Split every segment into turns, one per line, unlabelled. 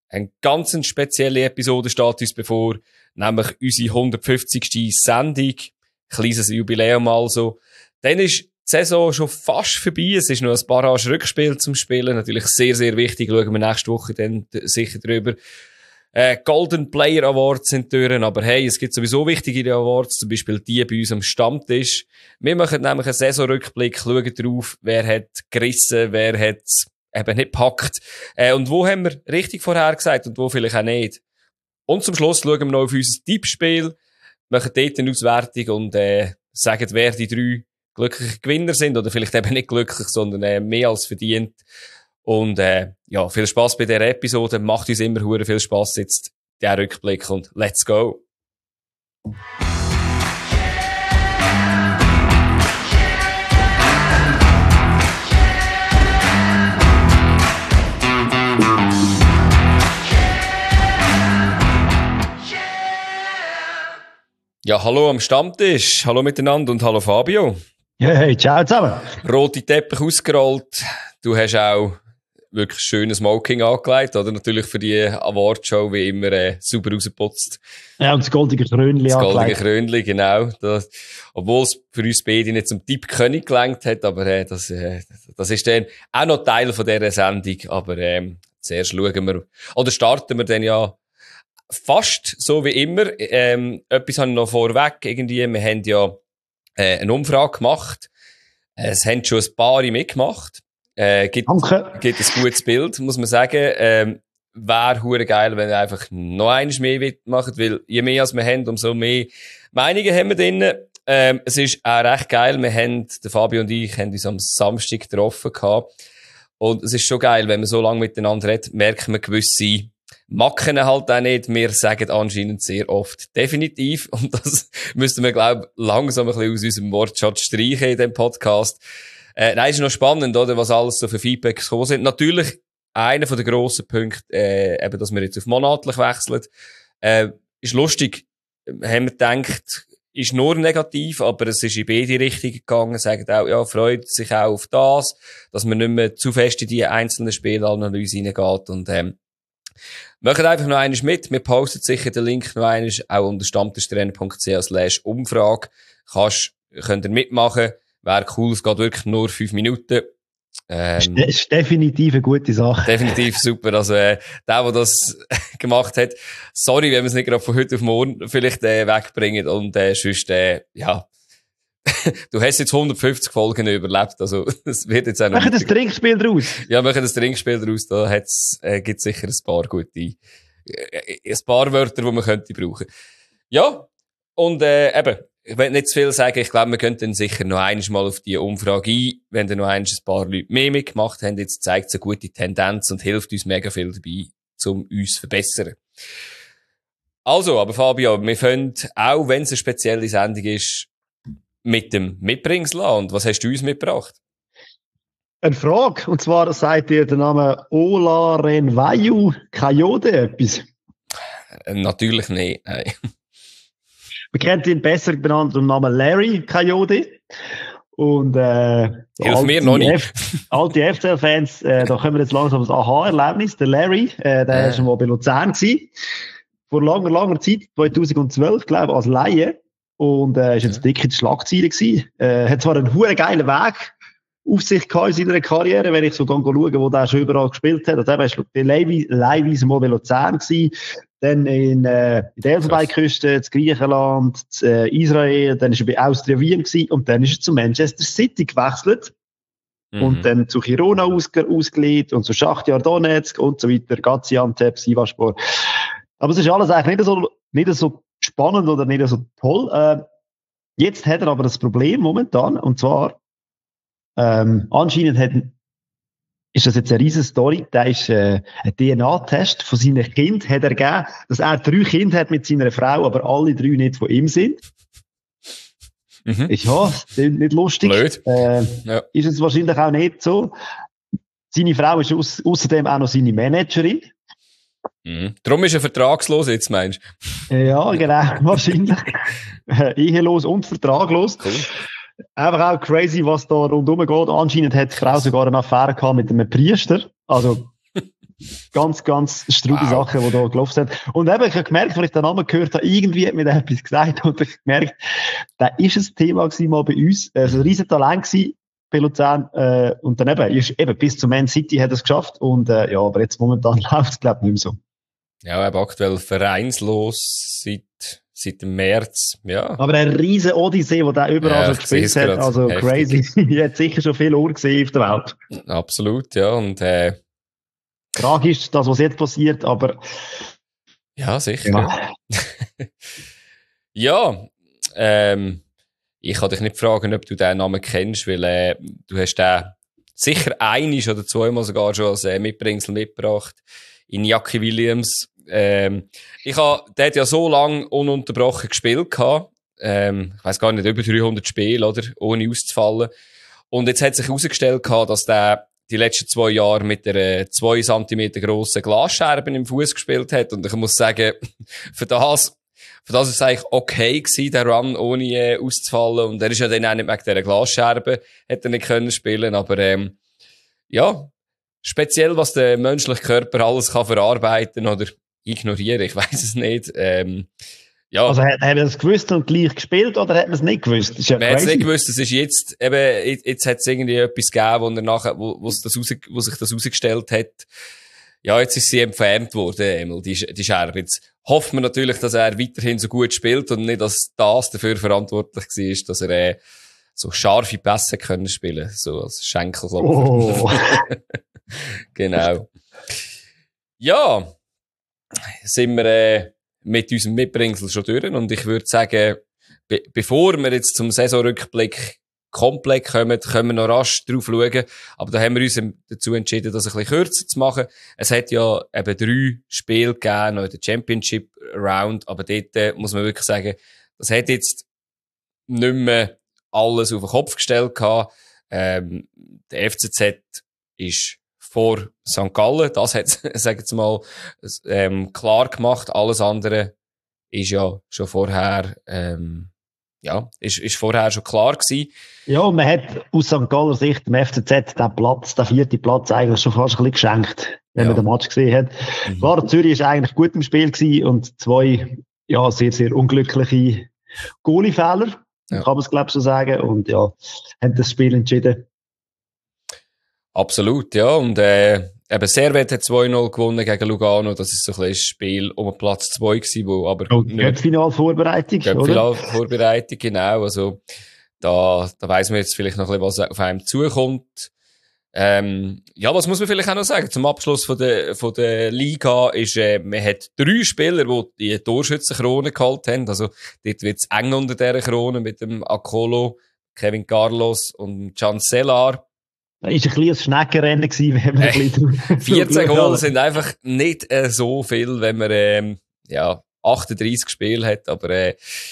Eine ganz spezielle Episode steht uns bevor, nämlich unsere 150. Sendung. Kleines Jubiläum also. Dann ist die Saison schon fast vorbei. Es ist noch ein Barrage-Rückspiel zum Spielen. Natürlich sehr, sehr wichtig. Schauen wir nächste Woche dann sicher drüber. Golden Player Awards sind durch, aber hey, es gibt sowieso wichtige Awards, zum Beispiel die bei uns am Stammtisch. Wir machen nämlich einen Saisonrückblick, schauen drauf, wer hat gerissen, wer hat eben nicht gepackt, und wo haben wir richtig vorhergesagt und wo vielleicht auch nicht. Und zum Schluss schauen wir noch auf unser Tippspiel, machen dort eine Auswertung und sagen, wer die 3 glückliche Gewinner sind, oder vielleicht eben nicht glücklich, sondern mehr als verdient. Und ja, viel Spass bei dieser Episode. Macht uns immer hure viel Spass jetzt, der Rückblick, und let's go! Ja, hallo am Stammtisch, hallo miteinander und hallo Fabio.
Ja, hey, ciao zusammen.
Rote Teppich ausgerollt. Du hast auch wirklich schönes Smoking angelegt, oder? Natürlich für die Awardshow wie immer super rausgeputzt.
Ja, und das goldige Krönli
angelegt. Das goldige
Krönli,
genau. Obwohl es für uns beide nicht zum Tippkönig gelangt hat, aber das ist dann auch noch Teil von dieser Sendung. Aber zuerst schauen wir, oder starten wir dann ja fast so wie immer. Etwas habe ich noch vorweg. Irgendwie, wir haben ja eine Umfrage gemacht. Es haben schon ein paar mitgemacht. Gibt ein gutes Bild, muss man sagen. Wäre hure geil, wenn ihr einfach noch eines mehr macht, weil je mehr als wir haben, umso mehr Meinungen haben wir drin. Es ist auch recht geil. Der Fabio und ich haben uns am Samstag getroffen gehabt. Und es ist schon geil, wenn man so lange miteinander redet, merkt man gewisse Macken halt auch nicht. Wir sagen anscheinend sehr oft definitiv. Und das müssten wir, glaube ich, langsam ein bisschen aus unserem Wortschatz streichen in diesem Podcast. Nein, ist noch spannend, oder? Was alles so für Feedbacks gekommen sind. Natürlich, einer von den grossen Punkten, eben, dass wir jetzt auf monatlich wechseln. Ist lustig. Haben wir gedacht, ist nur negativ, aber es ist in beide Richtungen gegangen. Sagen auch, ja, freut sich auch auf das, dass man nicht mehr zu fest in die einzelnen Spielanalyse reingeht. Und, macht einfach noch eines mit. Wir posten sicher den Link noch eines, auch unter stammtischtrainer.ch/Umfrage. Könnt ihr mitmachen. Wäre cool, es geht wirklich nur 5 Minuten.
Ist definitiv eine gute Sache.
Definitiv super. Also, der das gemacht hat, sorry, wenn wir es nicht gerade von heute auf morgen vielleicht wegbringen. Und sonst, ja, du hast jetzt 150 Folgen überlebt. Also, es wird jetzt auch noch.
Machen das Trinkspiel draus.
Ja, machen das Trinkspiel draus. Da gibt's sicher ein paar gute, ein paar Wörter, die man könnte brauchen. Ja, und eben. Ich will nicht zu viel sagen, ich glaube, wir könnten dann sicher noch einmal auf die Umfrage ein, wenn dann noch ein paar Leute mehr mitgemacht haben. Jetzt zeigt es eine gute Tendenz und hilft uns mega viel dabei, um uns zu verbessern. Also, aber Fabio, wir fangen, auch wenn es eine spezielle Sendung ist, mit dem Mitbringsel an. Und was hast du uns mitgebracht?
Eine Frage, und zwar sagt dir der Name Olarenvayu Kayode etwas?
Natürlich nicht, nein.
Man kennt ihn besser benannt unter dem Namen Larry Kayode. Und,
hilf mir noch nicht.
Alte FCL-Fans, da kommen wir jetzt langsam das Aha-Erlebnis. Der Larry, der war schon mal bei Luzern gewesen. Vor langer Zeit, 2012, glaube ich, als Laie. Und, ist jetzt dick in die Schlagzeilen gewesen. Hat zwar einen huere geilen Weg auf sich gehabt in seiner Karriere, wenn ich so schaue, wo der schon überall gespielt hat. Also, er war leihweise mal bei Luzern gewesen. Dann in der Elfenbeinküste, in Griechenland, in Israel, dann ist er bei Austria Wien gewesen, und dann ist er zu Manchester City gewechselt. Und dann zu Girona ausgelegt und zu Schachtjar Donetsk und so weiter, Gaziantep, Sivasspor. Aber es ist alles eigentlich nicht so spannend oder nicht so toll. Jetzt hat er aber das Problem momentan, und zwar, anscheinend ist das jetzt eine riesen Story. Da ist ein DNA-Test von seinem Kind hat er gegeben, dass er 3 Kinder hat mit seiner Frau, aber alle 3 nicht von ihm sind. Ja, nicht lustig.
Blöd.
Ja. Ist es wahrscheinlich auch nicht so. Seine Frau ist außerdem auch noch seine Managerin.
Darum ist er vertragslos jetzt, meinst
du? Ja, genau, wahrscheinlich. Ehelos und vertraglos.
Cool.
Einfach auch crazy, was da rundherum geht. Anscheinend hat die Frau sogar eine Affäre gehabt mit einem Priester. Also, Ganz, ganz strube Sachen, die da gelaufen sind. Und eben, ich habe gemerkt, als ich den Namen gehört habe, irgendwie hat mir der etwas gesagt und ich habe gemerkt, da ist ein Thema gewesen mal bei uns, ein riesen Talent gewesen bei Luzern, und dann eben bis zu Man City hat er es geschafft und, ja, aber jetzt momentan läuft es, glaube ich, nicht mehr so.
Ja, eben aktuell vereinslos seit dem März, ja.
Aber ein riesen Odyssee, wo der überall so gespielt hat, also heftig. Crazy. Ich hätte sicher schon viel Uhr gesehen auf der Welt.
Absolut, ja, und,
tragisch, das, was jetzt passiert, aber.
Ja, sicher. Ja, ich kann dich nicht fragen, ob du den Namen kennst, weil, du hast den sicher einiges oder zweimal sogar schon als Mitbringsel mitgebracht. Iñaki Williams. Der hat ja so lange ununterbrochen gespielt gehabt. Ich weiss gar nicht, über 300 Spiele, oder? Ohne auszufallen. Und jetzt hat sich herausgestellt gehabt, dass der die letzten 2 Jahre mit der 2 cm grossen Glasscherben im Fuß gespielt hat. Und ich muss sagen, für das ist es eigentlich okay gewesen, der Run, ohne auszufallen. Und er ist ja dann auch nicht wegen dieser Glasscherben, hätte er nicht können spielen. Aber, ja, speziell, was der menschliche Körper alles kann verarbeiten oder ignorieren, ich weiss es nicht. Ja. Also
hat er es gewusst und gleich gespielt oder hat man es nicht gewusst?
Ja, man hat es nicht gewusst, es ist jetzt hat es irgendwie etwas gegeben, wo er nachher, wo sich das herausgestellt hat. Ja, jetzt ist sie entfernt worden, Emil, die Scherbe. Jetzt hoffen wir natürlich, dass er weiterhin so gut spielt und nicht, dass das dafür verantwortlich war, dass er so scharfe Pässe können spielen, so als Schenkelklopfer.
Oh.
Genau. Ja, sind wir mit unserem Mitbringsel schon durch und ich würde sagen, bevor wir jetzt zum Saisonrückblick komplett kommen, können wir noch rasch drauf schauen. Aber da haben wir uns dazu entschieden, das ein bisschen kürzer zu machen. Es hat ja eben 3 Spiele gegeben, noch in der Championship Round, aber dort muss man wirklich sagen, das hat jetzt nicht mehr alles auf den Kopf gestellt gehabt. Der FCZ ist vor St. Gallen, das hat, sagen wir mal, klar gemacht. Alles andere ist ja schon vorher, ist vorher schon klar gewesen.
Ja, und man hat aus St. Galler Sicht dem FCZ den 4. Platz eigentlich schon fast ein bisschen geschenkt, wenn man den Match gesehen hat. Klar, Zürich ist eigentlich gut im Spiel gewesen und 2, ja, sehr, sehr unglückliche Goalie-Fehler, kann man es, glaube ich, so sagen. Und ja, haben das Spiel entschieden.
Absolut, ja. Und eben Servet hat 2-0 gewonnen gegen Lugano. Das ist so ein bisschen das Spiel um Platz 2 gewesen, wo aber
Göppfinalvorbereitung, oder?
Göppfinalvorbereitung, genau. Also da weiss man jetzt vielleicht noch ein bisschen, was auf einem zukommt. Ja, was muss man vielleicht auch noch sagen? Zum Abschluss von der Liga ist, man hat 3 Spieler, die die Torschützenkrone gehalten haben. Also dort wird es eng unter dieser Krone mit dem Akolo, Kevin Carlos und Cancellar.
Das war ein kleines Schneckenrennen gewesen, wenn man ein bisschen
14 Goal sind einfach nicht so viel, wenn man 38 Spiele hat, aber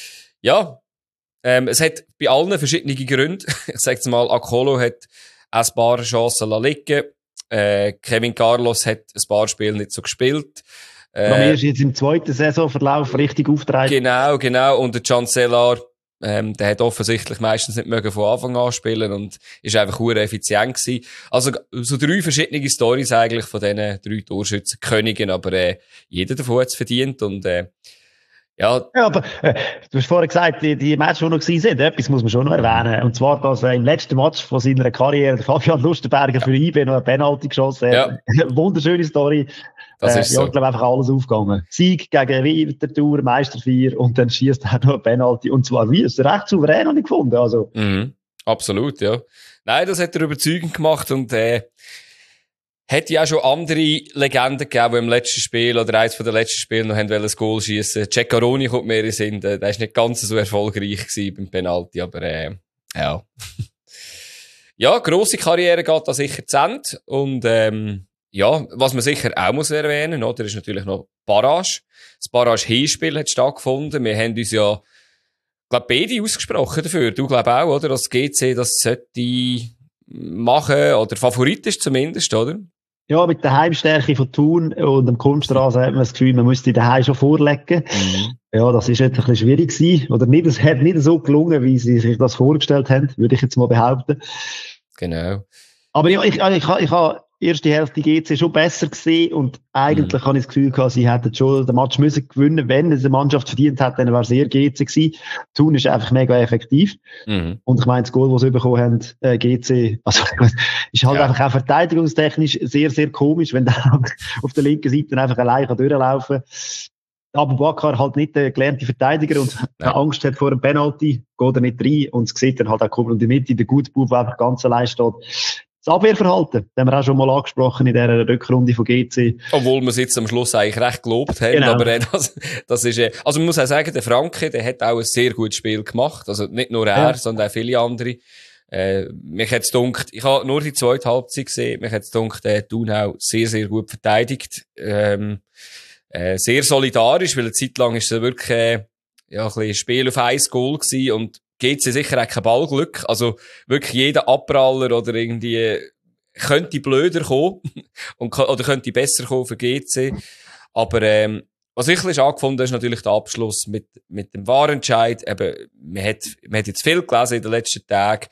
es hat bei allen verschiedene Gründe. Ich sage jetzt mal, Akolo hat ein paar Chancen liegen. Kevin Carlos hat ein paar Spiele nicht so gespielt.
Er ist jetzt im 2. Saisonverlauf richtig auftreten.
Genau. Und der Cancellar, der hat offensichtlich meistens nicht mögen von Anfang an spielen und ist einfach hure effizient gewesen. Also so 3 verschiedene Stories eigentlich von diesen 3 Torschützenkönigen, aber jeder davon hat es verdient und ja,
aber du hast vorhin gesagt, die Matches, die noch gewesen sind, etwas muss man schon noch erwähnen. Und zwar, dass im letzten Match von seiner Karriere der Fabian Lustenberger für IB noch eine Penalty geschossen hat. Ja. Wunderschöne Story.
Das ist so.
Ich glaube, einfach alles aufgegangen. Sieg gegen Winterthur, Meister 4 und dann schießt er noch eine Penalty. Und zwar wie? Ist recht souverän, habe ich gefunden. Also.
Absolut, ja. Nein, das hat er überzeugend gemacht und hat ja auch schon andere Legenden gegeben, die im letzten Spiel oder eins von den letzten Spielen noch haben ein Goal schiessen. Ceccaroni kommt mehr in den Sinn. Der ist nicht ganz so erfolgreich gewesen beim Penalty, aber ja. Ja, grosse Karriere geht da sicher zu Ende. Und ja, was man sicher auch muss erwähnen, oder, ist natürlich noch Barrage. Das Barrage-Hinspiel hat stattgefunden. Wir haben uns ja, glaube beide ausgesprochen dafür. Du glaub auch, oder? Dass GC das sollte machen, oder Favorit ist zumindest, oder?
Ja, mit der Heimstärke von Thun und dem Kunstrasen hat man das Gefühl, man müsste daheim schon vorlegen. Ja, das ist jetzt ein bisschen schwierig gewesen. Oder nicht, es hat nicht so gelungen, wie sie sich das vorgestellt haben, würde ich jetzt mal behaupten.
Genau.
Aber ja, ich habe erste Hälfte GC schon besser gesehen und eigentlich habe ich das Gefühl gehabt, sie hätten schon den Match müssen gewinnen. Wenn es eine Mannschaft verdient hat, dann wäre es eher GC gewesen. Thun ist einfach mega effektiv. Und ich meine, das Goal, das sie bekommen haben, GC, also, ist halt einfach auch verteidigungstechnisch sehr, sehr komisch, wenn der auf der linken Seite einfach allein durchlaufen kann. Abu Bakr halt nicht der gelernte Verteidiger und Angst hat vor einem Penalty, geht er nicht rein und es sieht dann halt auch kommt in die Mitte, der gute Bub, der einfach ganz allein steht. Das Abwehrverhalten, das haben wir auch schon mal angesprochen in dieser Rückrunde von GC.
Obwohl wir es jetzt am Schluss eigentlich recht gelobt haben, genau. Aber das ist, also man muss auch sagen, der Franke, der hat auch ein sehr gutes Spiel gemacht, also nicht nur er, sondern auch viele andere. Mich hat's gedacht, ich habe nur die zweite Halbzeit gesehen, mich hat's gedacht, der Thun auch sehr, sehr gut verteidigt, sehr solidarisch, weil eine Zeit lang ist es wirklich, ein bisschen Spiel auf 1 Goal gewesen und GC sicher auch kein Ballglück. Also wirklich jeder Abpraller oder irgendwie könnte blöder kommen oder könnte besser kommen für GC. Aber, was ich ein angefunden habe, ist natürlich der Abschluss mit dem Wahrentscheid. Eben, man hat jetzt viel gelesen in den letzten Tagen.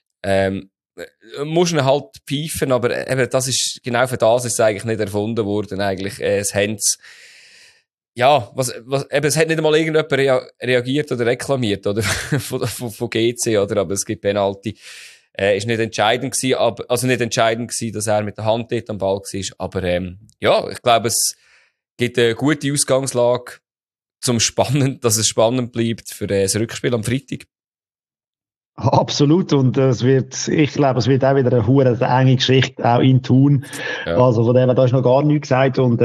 Muss man halt pfeifen, aber eben, das ist, genau für das ist es eigentlich nicht erfunden worden, eigentlich, es Hands. Ja, eben, es hat nicht einmal irgendjemand reagiert oder reklamiert, oder? von GC, oder? Aber es gibt Penalty. Ist nicht entscheidend gewesen, also nicht entscheidend gewesen, dass er mit der Hand dort am Ball war. Aber, ja, ich glaube, es gibt eine gute Ausgangslage dass es spannend bleibt für das Rückspiel am Freitag.
Absolut. Und ich glaube, es wird auch wieder eine hure enge Geschichte, auch in Thun. Ja. Also, von dem, da ist noch gar nichts gesagt und,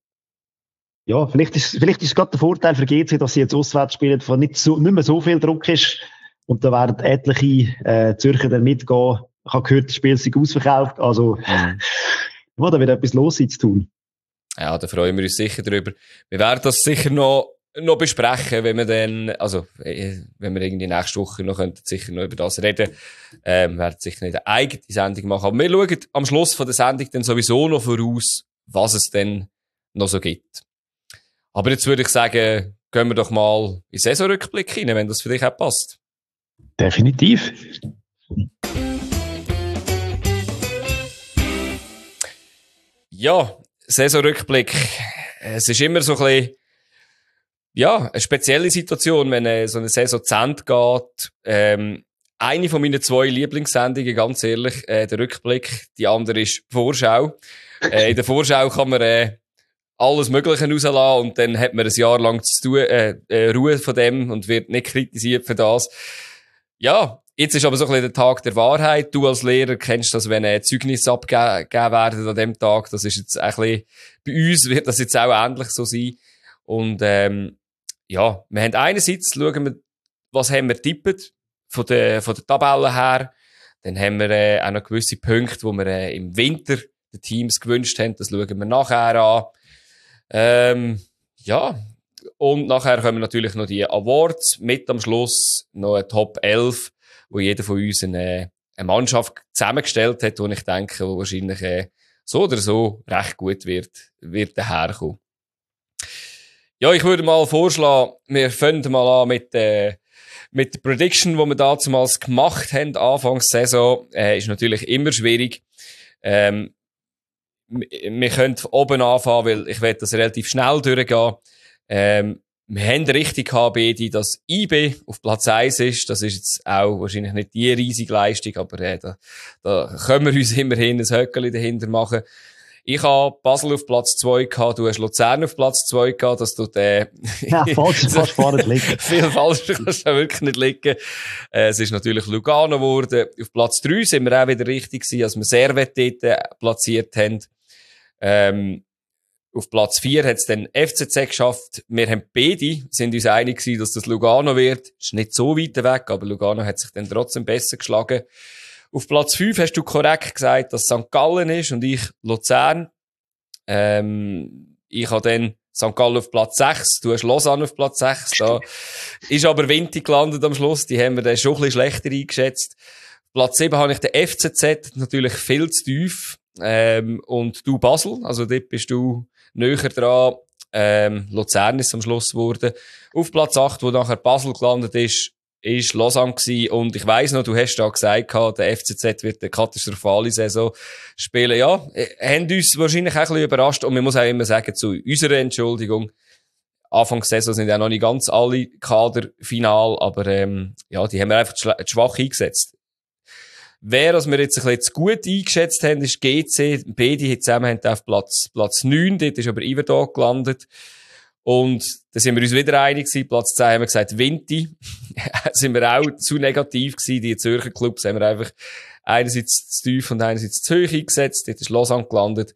ja, vielleicht ist es gerade der Vorteil für GC, dass sie jetzt auswärts spielen, wo nicht mehr so viel Druck ist. Und da werden etliche Zürcher dann mitgehen. Ich habe gehört, das Spiel ist ausverkauft. Also, da wird etwas los sein zu tun.
Ja, da freuen wir uns sicher drüber. Wir werden das sicher noch besprechen, wenn wir dann, also, wenn wir irgendwie nächste Woche noch könnten, sicher noch über das reden. Wir werden sicher nicht eine eigene Sendung machen. Aber wir schauen am Schluss von der Sendung dann sowieso noch voraus, was es denn noch so gibt. Aber jetzt würde ich sagen, gehen wir doch mal in den Saisonrückblick rein, wenn das für dich auch passt.
Definitiv.
Ja, Saisonrückblick. Es ist immer so ein bisschen, ja, eine spezielle Situation, wenn so eine Saison zu Ende geht. Eine von meinen 2 Lieblingssendungen, ganz ehrlich, der Rückblick. Die andere ist die Vorschau. In der Vorschau kann man alles Mögliche rauslassen und dann hat man ein Jahr lang zu tun, Ruhe von dem und wird nicht kritisiert für das. Ja, jetzt ist aber so ein bisschen der Tag der Wahrheit. Du als Lehrer kennst das, wenn Zeugnisse abgegeben werden an dem Tag. Das ist jetzt ein bisschen, bei uns wird das jetzt auch ähnlich so sein. Und, ja, wir haben einerseits, schauen wir, was haben wir getippt von der Tabelle her. Dann haben wir auch noch gewisse Punkte, wo wir im Winter den Teams gewünscht haben. Das schauen wir nachher an. Ja, und nachher kommen natürlich noch die Awards mit am Schluss, noch eine Top 11, wo jeder von uns eine Mannschaft zusammengestellt hat, wo ich denke, wo wahrscheinlich so oder so recht gut wird daherkommen. Ja, ich würde mal vorschlagen, wir fangen mal an mit der Prediction, die wir damals gemacht haben, Anfangssaison, ist natürlich immer schwierig. Wir können oben anfangen, weil ich werde das relativ schnell durchgehen. Wir haben richtig gehabt, beide, dass IB auf Platz 1 ist. Das ist jetzt auch wahrscheinlich nicht die riesige Leistung, aber da können wir uns immerhin ein Höckeli dahinter machen. Ich habe Basel auf Platz 2 gehabt, du hast Luzern auf Platz 2 gehabt, dass du
ja, falsch kannst du nicht liegen.
Viel falscher kannst du wirklich nicht liegen. Es ist natürlich Lugano geworden. Auf Platz 3 sind wir auch wieder richtig gewesen, als wir Servet dort platziert haben. Auf Platz 4 hat es dann FCZ geschafft. Wir haben sind uns einig gewesen, dass das Lugano wird. Ist nicht so weit weg, aber Lugano hat sich dann trotzdem besser geschlagen. Auf Platz 5 hast du korrekt gesagt, dass St. Gallen ist und ich Luzern. Ich habe dann St. Gallen auf Platz 6, du hast Lausanne auf Platz 6. Da ist aber Winti gelandet am Schluss, die haben wir dann schon ein bisschen schlechter eingeschätzt. Auf Platz 7 habe ich den FCZ, natürlich viel zu tief. Und du Basel, also dort bist du näher dran. Luzern ist am Schluss geworden. Auf Platz 8, wo nachher Basel gelandet ist, ist Lausanne gewesen. Und ich weiss noch, du hast da gesagt, der FCZ wird eine katastrophale Saison spielen. Ja, haben uns wahrscheinlich auch ein bisschen überrascht. Und man muss auch immer sagen, zu unserer Entschuldigung, Anfang der Saison sind ja noch nicht ganz alle Kader final, aber ja, die haben wir einfach zu schwach eingesetzt. Wer, was wir jetzt ein bisschen zu gut eingeschätzt haben, ist GC. Beide zusammen haben auf Platz 9, dort ist aber Iverdog gelandet. Und da sind wir uns wieder einig gewesen. Platz 10 haben wir gesagt Vinti. Sind wir auch zu negativ gewesen. Die Zürcher Clubs haben wir einfach einerseits zu tief und einerseits zu hoch eingesetzt. Dort ist Lausanne gelandet.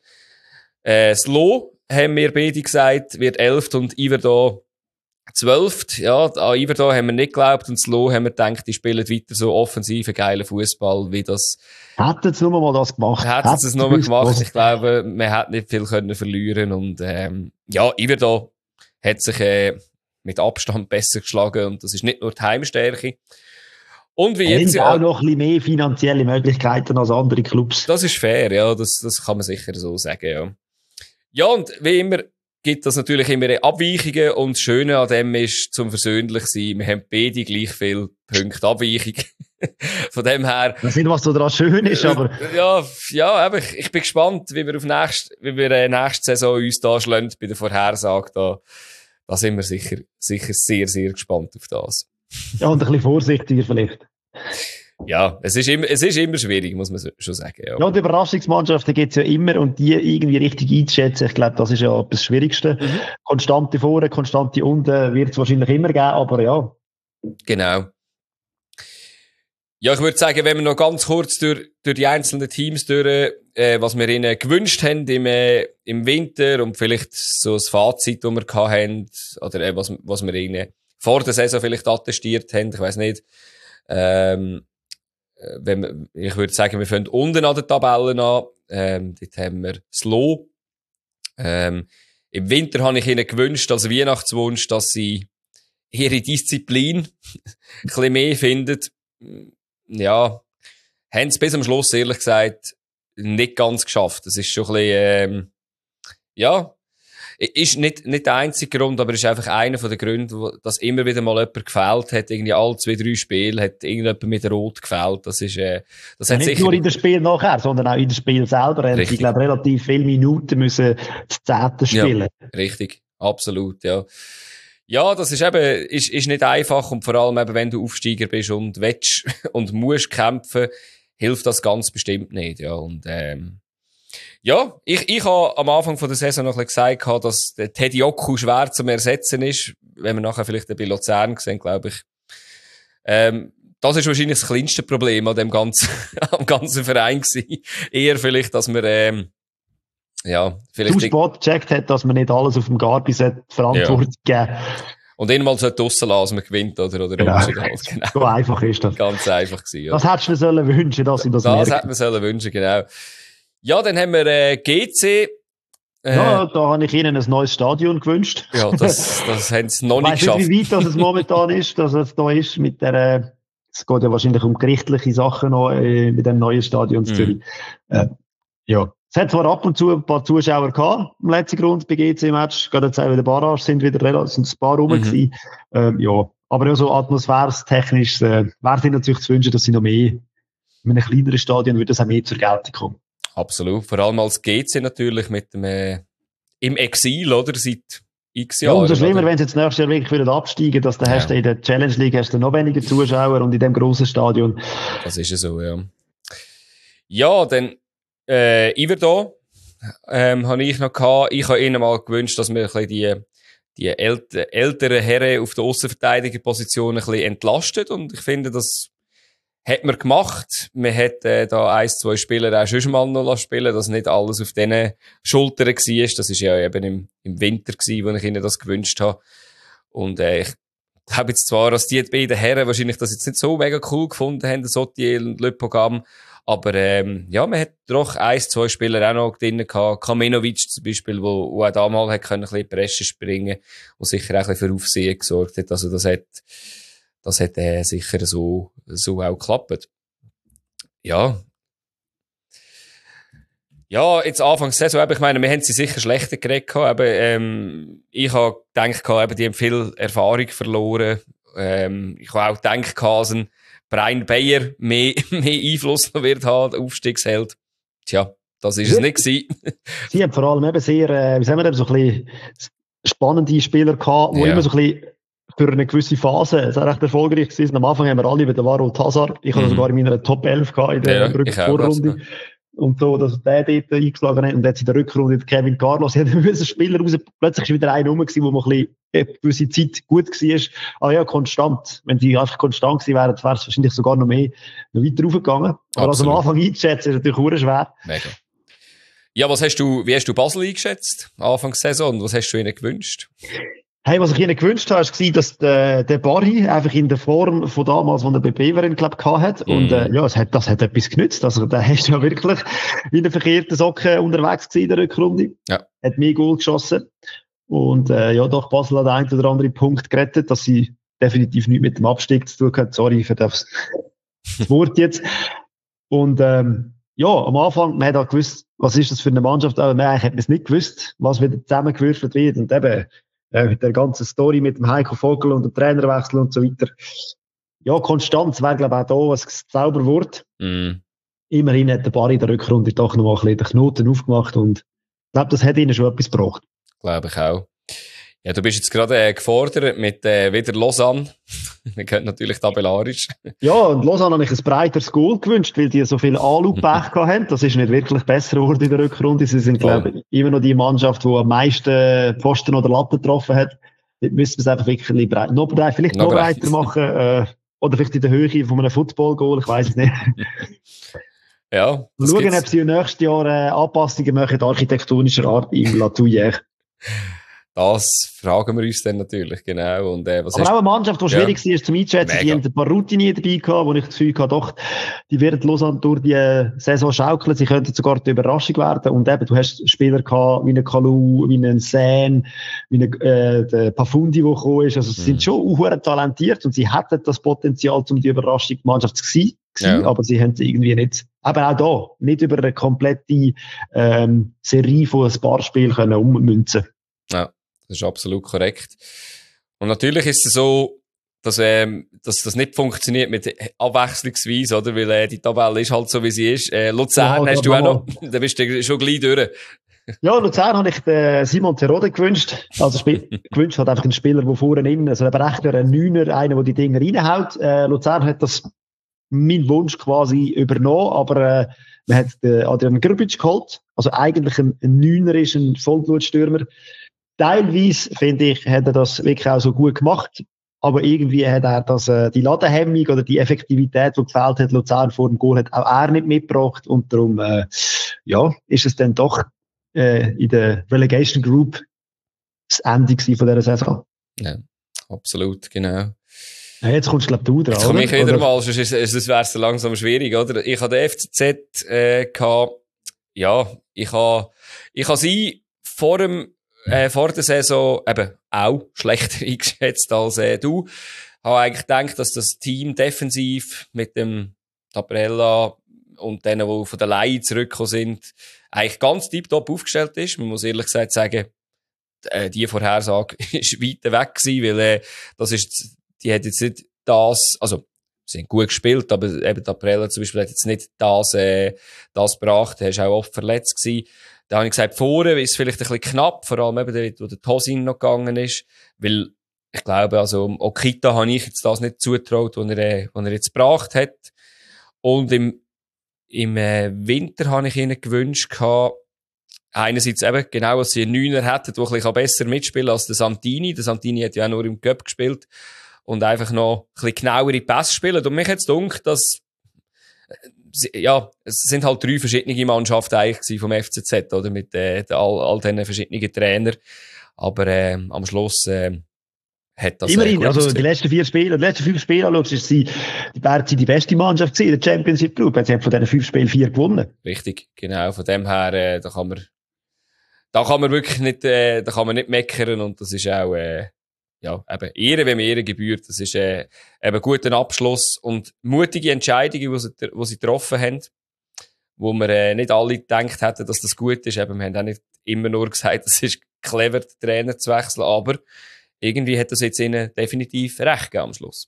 Slo haben wir beide gesagt, wird 11. und Iverdog 12. Ja, an Iverdog haben wir nicht geglaubt und Slo haben wir gedacht, die spielen weiter so offensiven, geilen Fußball, wie das.
Hätten sie nur mal das gemacht.
Hätten sie es nur mal gemacht. Ich glaube, man hätte nicht viel können verlieren und, ja, Iverdog hat sich, mit Abstand besser geschlagen und das ist nicht nur die Heimstärke. Und wie jetzt
ja auch noch ein bisschen mehr finanzielle Möglichkeiten als andere Clubs.
Das ist fair, ja, das kann man sicher so sagen, ja. Ja, und wie immer gibt das natürlich immer Abweichungen und das Schöne an dem ist, zum versöhnlich sein, wir haben beide gleich viel Punkte Abweichung. Von dem her.
Das ist nicht, was so daran schön ist, aber.
Ja, aber ich bin gespannt, wie wir nächste Saison uns da schlagen bei der Vorhersage. Da sind wir sicher sehr, sehr gespannt auf das.
Ja, und ein bisschen vorsichtiger vielleicht.
Ja, es ist immer schwierig, muss man schon sagen. Ja,
die Überraschungsmannschaften gibt's ja immer und die irgendwie richtig einzuschätzen, ich glaube, das ist ja das Schwierigste. Mhm. Konstante vorne, konstante unten wird es wahrscheinlich immer geben, aber ja.
Genau. Ja, ich würde sagen, wenn wir noch ganz kurz durch die einzelnen Teams was wir ihnen gewünscht haben im Winter und vielleicht so das Fazit, das wir gehabt haben, oder was wir ihnen vor der Saison vielleicht attestiert haben, ich weiss nicht. Ich würde sagen, wir fangen unten an den Tabellen an. Dort haben wir Slo. Im Winter habe ich ihnen gewünscht, als Weihnachtswunsch, dass sie ihre Disziplin ein bisschen mehr finden. Ja, haben es bis am Schluss, ehrlich gesagt, nicht ganz geschafft. Das ist schon ein bisschen, ja, ist nicht der einzige Grund, aber ist einfach einer von den Gründen, dass immer wieder mal jemand gefehlt hat. Irgendwie alle 2-3 Spiele hat irgendjemand mit Rot gefehlt. Das ist, das hat
nicht
sicher
nur in den Spielen nachher, sondern auch in den Spielen selber. Haben sie, glaube relativ viele Minuten müssen das 10. spielen.
Ja, richtig. Absolut, ja. Ja, das ist eben, ist nicht einfach und vor allem eben, wenn du Aufsteiger bist und willst und musst kämpfen, hilft das ganz bestimmt nicht, ja. Und, ja, ich habe am Anfang von der Saison noch ein bisschen gesagt, dass der Teddy Oku schwer zu ersetzen ist. Wenn wir nachher vielleicht bei Luzern sehen, glaube ich. Das ist wahrscheinlich das kleinste Problem an dem ganzen, am ganzen Verein gewesen. Eher vielleicht, dass wir, ja, vielleicht.
Zu spät gecheckt hat, dass man nicht alles auf dem Garbi Verantwortung geben.
Und ihn mal draussen lassen, dass man gewinnt, oder
genau.
Genau.
So einfach ist das.
Ganz einfach gewesen, ja.
Das hättest du sollen wünschen, dass ich das
merke. Das hätte man sollen wünschen, genau. Ja, dann haben wir GC.
Ja, da habe ich ihnen ein neues Stadion gewünscht.
Ja, das haben sie noch nicht geschafft.
Ich weiß nicht, wie weit das momentan ist, dass es da ist mit der, es geht ja wahrscheinlich um gerichtliche Sachen noch mit dem neuen Stadion in Zürich. Ja. Es hat zwar ab und zu ein paar Zuschauer gehabt im letzten Grund bei GC-Match, gerade jetzt auch wieder Barrage sind ein paar rum gewesen. Ja. Aber ja, so atmosphärstechnisch wäre es natürlich zu wünschen, dass sie noch mehr, in einem kleineren Stadion würde das auch mehr zur Geltung kommen.
Absolut. Vor allem als GC natürlich mit dem, im Exil, oder? Seit x
Jahren. Ja, umso schlimmer, wenn sie jetzt nächstes Jahr wirklich wieder absteigen, dass du hast in der Challenge League hast du noch weniger Zuschauer und in dem grossen Stadion.
Das ist ja so, ja. Ja, dann, Iverdog, habe ich noch gehabt. Ich habe ihnen mal gewünscht, dass wir ein bisschen die älteren Herren auf der Aussenverteidigerposition ein bisschen entlastet und ich finde, das hat man gemacht. Man hat da 1-2 Spieler auch schon mal noch spielen, dass nicht alles auf diesen Schultern war. Das ist ja eben im Winter gewesen, wo ich ihnen das gewünscht habe. Und ich habe jetzt zwar, dass die beiden Herren wahrscheinlich das jetzt nicht so mega cool gefunden haben, Sotiel und Le Pogam, aber ja, man hat doch 1-2 Spieler auch noch drin gehabt. Kamenovic zum Beispiel, wo auch damals hat können ein bisschen Presse springen und sicher auch ein bisschen für Aufsehen gesorgt hat. Also das hat sicher so auch geklappt. Ja. Ja, jetzt Anfangs der Saison, ich meine, wir haben sie sicher schlechter geredet gehabt, aber ich habe gedacht, die haben viel Erfahrung verloren Ich habe auch gedacht, dass ein Brian Bayer mehr Einfluss noch wird haben, der Aufstiegsheld. Tja, das ist es nicht gewesen.
Sie haben vor allem eben sehr, wie sagen wir, so ein bisschen spannende Spieler gehabt, die immer so ein bisschen für eine gewisse Phase sehr recht erfolgreich gewesen. Am Anfang haben wir alle über den Varol Hazard. Ich habe sogar in meiner Top 11 gehabt in der Vorrunde. Und so, dass der dort eingeschlagen hat. Und jetzt in der Rückrunde Kevin Carlos. Sie haben Spieler raus. Plötzlich ist wieder einer rum gewesen, wo man ein bisschen eine gewisse Zeit gut war. Aber ja, konstant. Wenn sie einfach konstant gewesen wären, wäre es wahrscheinlich sogar noch weiter raufgegangen. Aber also am Anfang einzuschätzen, ist natürlich auch schwer.
Mega. Ja, wie hast du Basel eingeschätzt? Anfang der Saison. Und was hast du ihnen gewünscht?
Hey, was ich ihnen gewünscht habe, war, dass der Barry einfach in der Form von damals, wo er bei Beveren, glaub ich, hat. Und, ja, das hat etwas genützt. Also, der ist ja wirklich wie eine verkehrte Socke unterwegs gewesen in der Rückrunde. Ja. Hat mehr Goal geschossen. Und, ja, doch, Basel hat einen oder anderen Punkt gerettet, dass sie definitiv nichts mit dem Abstieg zu tun hat. Sorry für das Wort jetzt. Und, ja, am Anfang, man hat auch gewusst, was ist das für eine Mannschaft, aber man hat es nicht gewusst, was wieder zusammengewürfelt wird. Und eben, mit der ganzen Story mit dem Heiko Vogel und dem Trainerwechsel und so weiter. Ja, Konstanz wäre, glaube ich, auch da ein Zauberwort. Immerhin hat der Barry in der Rückrunde doch noch mal ein bisschen den Knoten aufgemacht und ich glaube, das hat ihnen schon etwas gebracht.
Glaube ich auch. Ja, du bist jetzt gerade gefordert mit wieder Lausanne. Wir können natürlich tabellarisch.
Ja, und Lausanne habe ich ein breiteres Goal gewünscht, weil die so viel Anlaufpech haben. Das ist nicht wirklich besser geworden in der Rückrunde. Sie sind, glaube ich, immer noch die Mannschaft, die am meisten Pfosten oder Latten getroffen hat. Dort müssen wir es einfach wirklich noch breiter machen. Oder vielleicht in der Höhe von einem Football-Goal, ich weiss es nicht.
Ja.
Schauen, ob sie im nächsten Jahr Anpassungen machen, architektonischer Art im La Touillère.
Das fragen wir uns dann natürlich, genau. Und, was
aber auch eine Mannschaft, die schwierig war zum Einschätzen, die haben ein paar Routinier dabei gehabt, wo ich das Gefühl hatte, doch, die werden Lausanne durch die Saison schaukeln, sie könnten sogar die Überraschung werden. Und eben, du hast Spieler gehabt, wie einen Kalou, wie einen Sen, wie der Pafundi, der gekommen ist. Also, sie sind schon talentiert und sie hätten das Potenzial, um die Überraschungsmannschaft zu sein. Aber sie haben es irgendwie nicht, aber auch da, nicht über eine komplette Serie von ein paar Spielen können ummünzen.
Ja. Das ist absolut korrekt. Und natürlich ist es so, dass das nicht funktioniert mit abwechslungsweise, oder? Weil die Tabelle ist halt so, wie sie ist. Luzern hast du auch noch. Da bist du schon gleich durch.
Ja, Luzern habe ich Simon Terodde gewünscht. Also gewünscht hat einfach einen Spieler, der vorne innen, also eben recht ein Neuner, einer, der die Dinger reinhaut. Luzern hat das mein Wunsch quasi übernommen, aber man hat den Adrian Grbic geholt. Also eigentlich ein Neuner ist, ein Vollblutstürmer. Teilweise, finde ich, hat er das wirklich auch so gut gemacht. Aber irgendwie hat er die Ladehemmung oder die Effektivität, die gefehlt hat, Luzern vor dem Goal, hat auch er nicht mitgebracht. Und darum, ja, ist es dann doch in der Relegation Group das Ende von dieser Saison.
Ja, absolut, genau.
Ja, jetzt kommst du, glaube ich, dran.
Jetzt komme ich wieder mal, sonst wäre es langsam schwierig, oder? Ich hatte den FCZ gehabt. Ja, ich habe sie vor der Saison eben auch schlechter eingeschätzt als du. Habe eigentlich gedacht, dass das Team defensiv mit dem Tabarella und denen, die von der Leihe zurückgekommen sind, eigentlich ganz tiptop aufgestellt ist. Man muss ehrlich gesagt sagen, die Vorhersage ist weit weg gewesen, weil die hat jetzt nicht das, also sie haben gut gespielt, aber eben Tabarella zum Beispiel hat jetzt nicht das gebracht. Er ist auch oft verletzt gewesen. Da habe ich gesagt, vorne ist es vielleicht ein bisschen knapp, vor allem eben dort, wo der Tosin noch gegangen ist, weil ich glaube, also Okita habe ich jetzt das nicht zugetraut, was er jetzt gebracht hat. Und im Winter habe ich ihnen gewünscht gehabt, einerseits eben genau, dass sie einen Neuner hätten, der ein bisschen besser mitspielen kann als der Santini. Der Santini hat ja auch nur im Cup gespielt und einfach noch ein bisschen genauere Pässe spielen. Und mich hat es gedacht, dass ja, es sind halt 3 verschiedene Mannschaften eigentlich vom FCZ, oder? Mit all diesen verschiedenen Trainern. Aber am Schluss hat das
immerhin, also die letzten 5 Spiele anschaust, ist die Berzi die beste Mannschaft in der Championship Group. Sie haben von diesen 5 Spielen 4 gewonnen.
Richtig, genau. Von dem her, da kann man wirklich nicht, da kann man nicht meckern und das ist auch ja, eben Ehre, wenn man Ehre gebührt. Das ist eben ein guter Abschluss und mutige Entscheidungen, die sie getroffen haben, wo wir nicht alle gedacht hätten, dass das gut ist. Eben, wir haben auch nicht immer nur gesagt, es ist clever, den Trainer zu wechseln, aber irgendwie hat das jetzt ihnen definitiv recht gegeben am Schluss.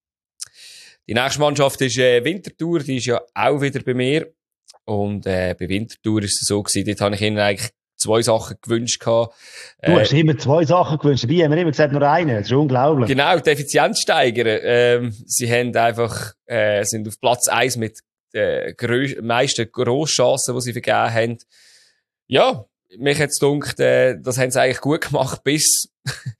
Die nächste Mannschaft ist Winterthur, die ist ja auch wieder bei mir. Und bei Winterthur ist es so gewesen, dort habe ich ihnen eigentlich 2 Sachen gewünscht gehabt.
Du hast immer 2 Sachen gewünscht, dabei haben wir immer gesagt, nur eine. Das ist unglaublich.
Genau, die Effizienz steigern. Sie haben einfach, sind auf Platz 1 mit den meisten Grosschancen, die sie vergeben haben. Ja, mich hat's gedacht, das haben sie eigentlich gut gemacht, bis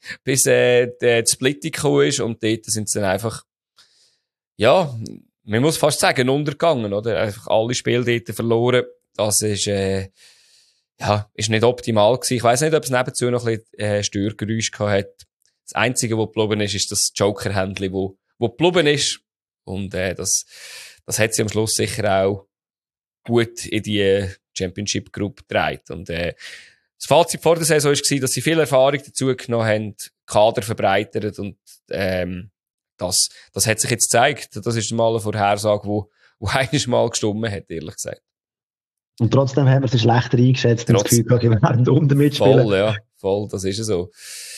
der Splitting gekommen ist. Und dort sind sie dann einfach, ja, man muss fast sagen, untergegangen, oder? Einfach alle Spiele dort verloren. Das ist, ist nicht optimal gewesen. Ich weiss nicht, ob es nebenzu noch ein bisschen Störgeräusch gehabt hat. Das Einzige, was geblieben ist das Joker-Händchen, wo geblieben ist. Und das hat sie am Schluss sicher auch gut in die Championship-Gruppe getragen. Und das Fazit vor der Saison war, dass sie viel Erfahrung dazu genommen haben, Kader verbreitert und das hat sich jetzt gezeigt. Das ist mal eine Vorhersage, wo einiges Mal gestimmt hat, ehrlich gesagt.
Und trotzdem haben wir sie schlechter eingeschätzt. Das Gefühl, wir werden unten mitspielen.
Voll, ja. Voll, das ist so.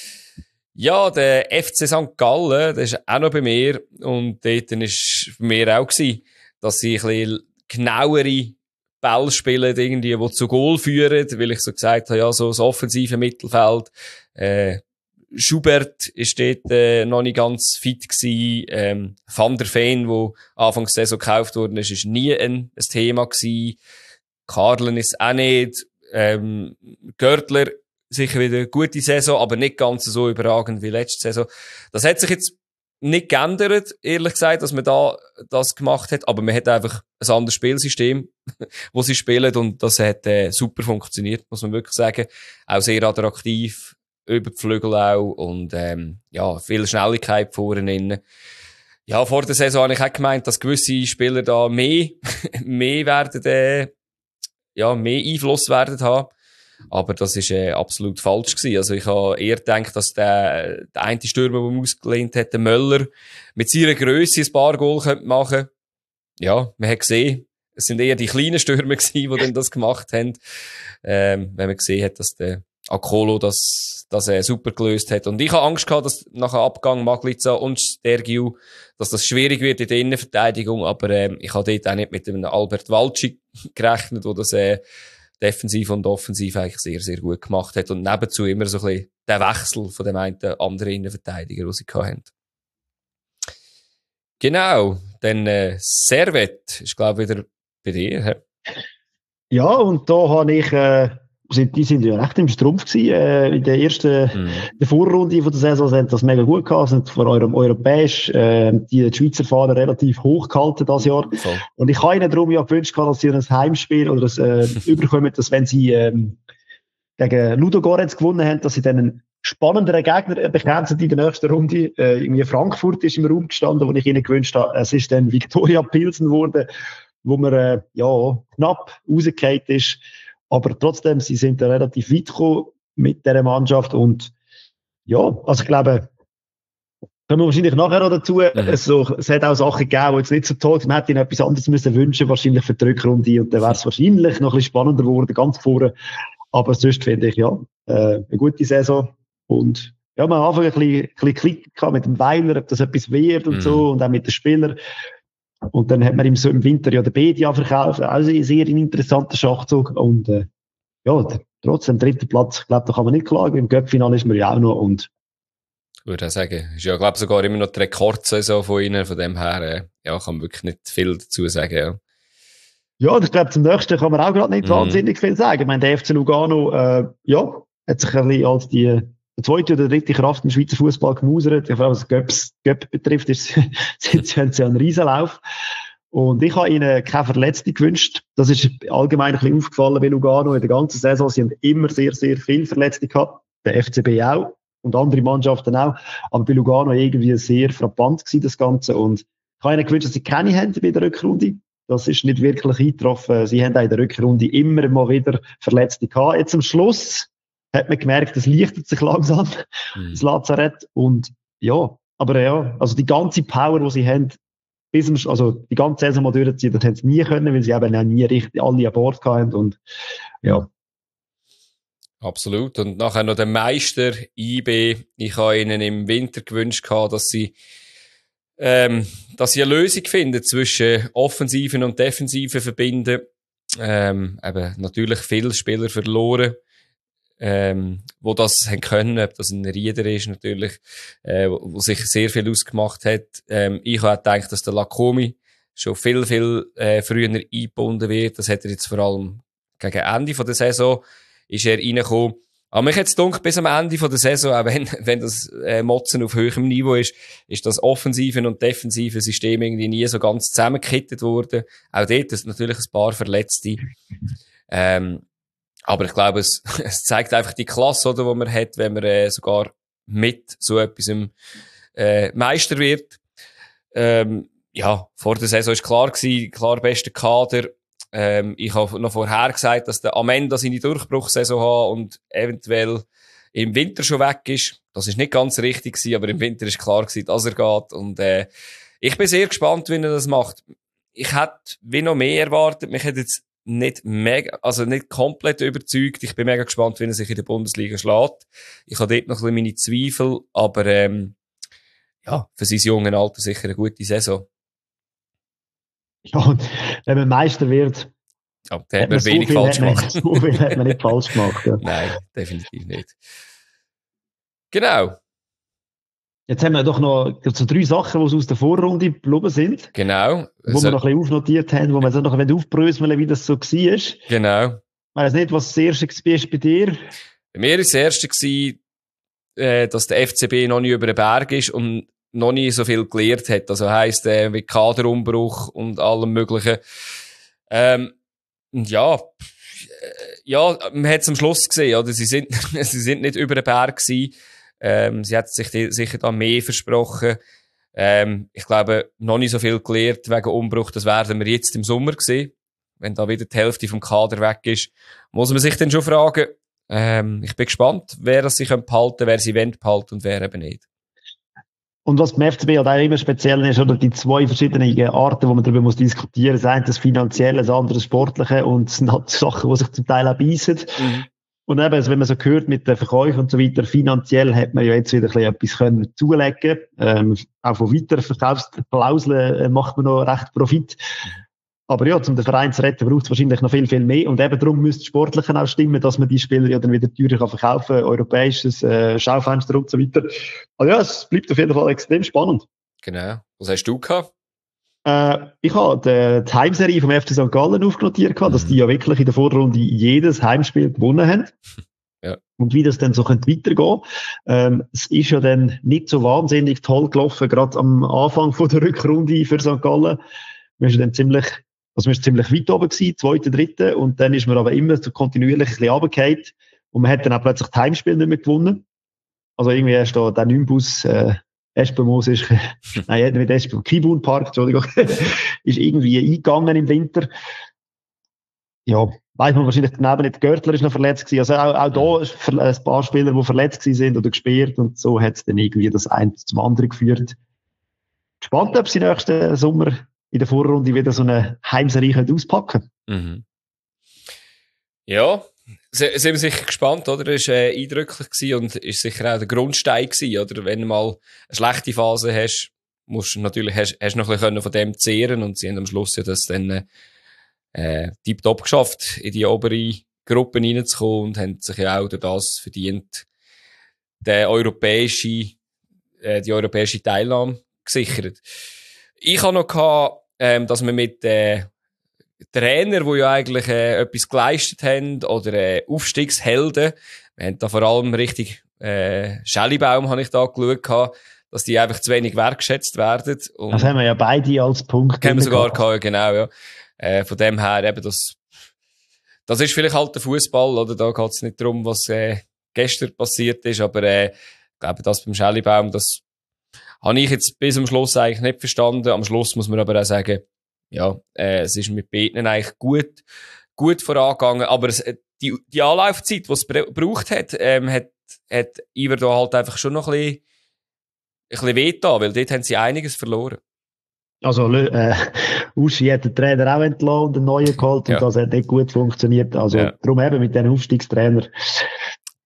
Ja, der FC St. Gallen, der ist auch noch bei mir. Und dort war es bei mir auch gewesen, dass sie ein bisschen genauere Bälle spielen, irgendwie, die zu Goal führen, weil ich so gesagt habe, ja, so das offensive Mittelfeld. Schubert ist dort noch nicht ganz fit gewesen. Van der Veen, der Anfangs der Saison gekauft worden ist, ist nie ein Thema gewesen. Karlen ist auch nicht. Görtler sicher wieder eine gute Saison, aber nicht ganz so überragend wie letzte Saison. Das hat sich jetzt nicht geändert, ehrlich gesagt, dass man da das gemacht hat, aber man hat einfach ein anderes Spielsystem, wo sie spielen, und das hat super funktioniert, muss man wirklich sagen. Auch sehr attraktiv, über die Flügel auch, und viel Schnelligkeit vorne innen. Ja, vor der Saison habe ich auch gemeint, dass gewisse Spieler da mehr werden, mehr Einfluss werden haben. Aber das ist absolut falsch gewesen. Also ich habe eher gedacht, dass der eine Stürmer, der man ausgelehnt hat, der Möller, mit seiner Grösse ein paar Goal machen könnte. Ja, man hat gesehen, es sind eher die kleinen Stürmer gewesen, die dann das gemacht haben. Wenn man gesehen hat, dass der Akolo das super gelöst hat. Und ich habe Angst gehabt, dass nach dem Abgang Maglica und Stergiu, dass das schwierig wird in der Innenverteidigung. Aber ich habe dort auch nicht mit dem Albert Walci gerechnet, der das defensiv und offensiv eigentlich sehr, sehr gut gemacht hat. Und nebenzu immer so ein bisschen der Wechsel von dem einen anderen Innenverteidiger, den sie hatten. Genau. Dann Servet ist, glaube ich, wieder bei dir. He?
Ja, und da habe ich... die sind ja recht im Strumpf gewesen. In der ersten der Vorrunde von der Saison haben das mega gut gehabt, sind vor eurem europäisch die Schweizer Fahnen relativ hoch gehalten das Jahr. Voll. Und ich habe ihnen darum ja gewünscht, dass sie ein Heimspiel oder das überkommen, dass wenn sie gegen Ludogorets gewonnen haben, dass sie dann einen spannenderen Gegner bekämpfen in der nächsten Runde. Irgendwie Frankfurt ist im Raum gestanden, wo ich ihnen gewünscht habe. Es ist dann Viktoria Pilsen geworden, wo man knapp rausgefallen ist. Aber trotzdem, sie sind da relativ weit gekommen mit dieser Mannschaft. Und ja, also ich glaube, kommen wir wahrscheinlich nachher noch dazu. Es hat auch Sachen gegeben, die jetzt nicht so toll sind. Man hätte ihnen etwas anderes müssen wünschen, wahrscheinlich für die Rückrunde. Und dann wäre es wahrscheinlich noch ein bisschen spannender geworden, ganz vorne. Aber sonst finde ich, eine gute Saison. Und ja, man hat am Anfang ein bisschen Klick gehabt mit dem Weiler, ob das etwas wird und so. Und auch mit den Spielern. Und dann hat man ihm so im Winter ja den Bedia verkauft. Also ein sehr interessanter Schachzug. Und trotzdem 3. Platz, ich glaube, da kann man nicht klagen. Im Cup-Finale ist man ja auch noch. Und
ich würde auch sagen, ist ja, glaube ich, sogar immer noch die Rekordsaison von ihnen. Von dem her, kann man wirklich nicht viel dazu sagen. Ja,
ja, ich glaube, zum nächsten kann man auch gerade nicht wahnsinnig viel sagen. Ich meine, der FC Lugano, hat sich ein bisschen als die zweite oder dritte Kraft im Schweizer Fußball gemausert. Vor allem was Göpp betrifft, haben sie einen Riesenlauf. Und ich habe ihnen keine Verletzung gewünscht. Das ist allgemein ein bisschen aufgefallen bei Lugano in der ganzen Saison. Sie haben immer sehr, sehr viel Verletzung gehabt. Der FCB auch. Und andere Mannschaften auch. Aber bei Lugano irgendwie sehr frappant gewesen, das Ganze. Und ich habe ihnen gewünscht, dass sie keine haben bei der Rückrunde. Das ist nicht wirklich eingetroffen. Sie haben auch in der Rückrunde immer mal wieder Verletzte gehabt. Jetzt am Schluss hat man gemerkt, es lichtet sich langsam, das Lazarett. Und also die ganze Power, die sie haben, die ganze Saison mal durchziehen, das haben sie nie können, weil sie eben auch nie richtig alle an Bord hatten. Und ja.
Absolut. Und nachher noch der Meister IB. Ich habe ihnen im Winter gewünscht, dass sie eine Lösung finden zwischen Offensiven und Defensiven verbinden. Eben natürlich viele Spieler verloren, wo das haben können, ob das ein Rieder ist natürlich, wo sich sehr viel ausgemacht hat. Ich habe gedacht, dass der Lacombe schon viel früher eingebunden wird. Das hat er jetzt vor allem gegen Ende der Saison ist er reingekommen. Aber mich hat's gedacht, bis am Ende der Saison, auch wenn das Motzen auf höherem Niveau ist das offensive und defensive System irgendwie nie so ganz zusammengekittet worden. Auch dort ist natürlich ein paar Verletzte. Aber ich glaube, es zeigt einfach die Klasse, oder, die man hat, wenn man sogar mit so etwas Meister wird. Ja, vor der Saison ist klar gewesen, klar bester Kader. Ich habe noch vorher gesagt, dass der Amenda seine Durchbruchssaison hat und eventuell im Winter schon weg ist. Das ist nicht ganz richtig gewesen, aber im Winter ist klar gewesen, dass er geht. Und ich bin sehr gespannt, wie er das macht. Ich hätte wie noch mehr erwartet. Mich hat jetzt nicht komplett überzeugt. Ich bin mega gespannt, wie er sich in der Bundesliga schlägt. Ich habe dort noch ein bisschen meine Zweifel, aber ja, für sein jungen Alter sicher eine gute Saison.
Ja, und wenn man Meister wird,
ja, da hat man wenig falsch gemacht.
So viel hat man nicht falsch gemacht. Ja.
Nein, definitiv nicht. Genau.
Jetzt haben wir doch noch so 3 Sachen, die aus der Vorrunde geblieben sind.
Genau.
Wo wir noch ein bisschen aufnotiert haben, wo wir so noch aufbröseln, wie das so war.
Genau.
Ich weiss nicht, was das erste war bei dir.
Bei mir war das erste, dass der FCB noch nicht über den Berg ist und noch nie so viel gelernt hat. Also heisst, wie Kaderumbruch und allem Möglichen. Ja, man hat es am Schluss gesehen, oder? Sie sind nicht über den Berg gewesen. Sie hat sich sicher da mehr versprochen. Ich glaube, noch nicht so viel gelernt wegen Umbruch. Das werden wir jetzt im Sommer sehen. Wenn da wieder die Hälfte vom Kader weg ist, muss man sich dann schon fragen. Ich bin gespannt, wer das sich behalten, wer sie behalten und wer eben nicht.
Und was beim FCB halt auch immer speziell ist, oder die 2 verschiedenen Arten, wo man darüber muss diskutieren muss. Das eine das Finanzielle, das andere das Sportliche und es sind halt Sachen, die sich zum Teil auch beißen. Mhm. Und eben, also wenn man so hört mit den Verkäufen und so weiter, finanziell hat man ja jetzt wieder etwas können zulegen. Auch von weiteren Verkaufsklauseln macht man noch recht Profit. Aber ja, um den Verein zu retten, braucht es wahrscheinlich noch viel mehr. Und eben darum müsste das Sportliche auch stimmen, dass man die Spieler ja dann wieder teurer verkaufen kann, europäisches Schaufenster und so weiter. Also ja, es bleibt auf jeden Fall extrem spannend.
Genau. Was hast du gehabt?
Ich habe die Heimserie vom FC St. Gallen aufnotiert, dass die ja wirklich in der Vorrunde jedes Heimspiel gewonnen haben. Ja. Und wie das dann so weitergehen könnte. Es ist ja dann nicht so wahnsinnig toll gelaufen, gerade am Anfang von der Rückrunde für St. Gallen. Wir sind dann ziemlich weit oben gewesen, 2., 3. Und dann ist man aber immer so kontinuierlich ein bisschen runtergefallen. Und man hat dann auch plötzlich das Heimspiel nicht mehr gewonnen. Also irgendwie erst da der Nimbus, Espenmoos ist, nein, nicht Espenmoos, Kibun Park, Entschuldigung, ist irgendwie eingegangen im Winter. Ja, weiss man wahrscheinlich daneben nicht, Görtler ist noch verletzt gewesen. Also auch da ist ein paar Spieler, die verletzt gewesen sind oder gesperrt und so hat es dann irgendwie das eine zum anderen geführt. Gespannt, ob sie nächsten Sommer in der Vorrunde wieder so eine Heimserie auspacken können.
Mhm. Ja, sind wir sicher gespannt, oder? Das war eindrücklich gewesen und ist sicher auch der Grundstein gewesen, oder? Wenn du mal eine schlechte Phase hast, musst du natürlich, hast noch ein bisschen von dem zehren und sie haben am Schluss ja das dann tiptop geschafft, in die obere Gruppe reinzukommen und haben sich ja auch durch das verdient, die europäische Teilnahme gesichert. Ich habe noch gehabt, dass wir mit Trainer, die ja eigentlich etwas geleistet haben, oder Aufstiegshelden, wir haben da vor allem richtig Schellibaum habe ich da geschaut, dass die einfach zu wenig wertgeschätzt werden. Und
das haben wir ja beide als Punkt.
Haben wir sogar gehabt, genau, ja. Von dem her eben, das ist vielleicht halt der Fußball, oder? Da geht es nicht darum, was gestern passiert ist, aber ich glaube, das beim Schellibaum, das habe ich jetzt bis zum Schluss eigentlich nicht verstanden. Am Schluss muss man aber auch sagen, ja, es ist mit beiden eigentlich gut vorangegangen, aber die Anlaufzeit, die es gebraucht hat Iver da halt einfach schon noch ein bisschen wehgetan, weil dort haben sie einiges verloren.
Also, Uschi hat den Trainer auch entlassen und einen neuen geholt und das hat nicht gut funktioniert. Also, darum eben mit den Aufstiegstrainer.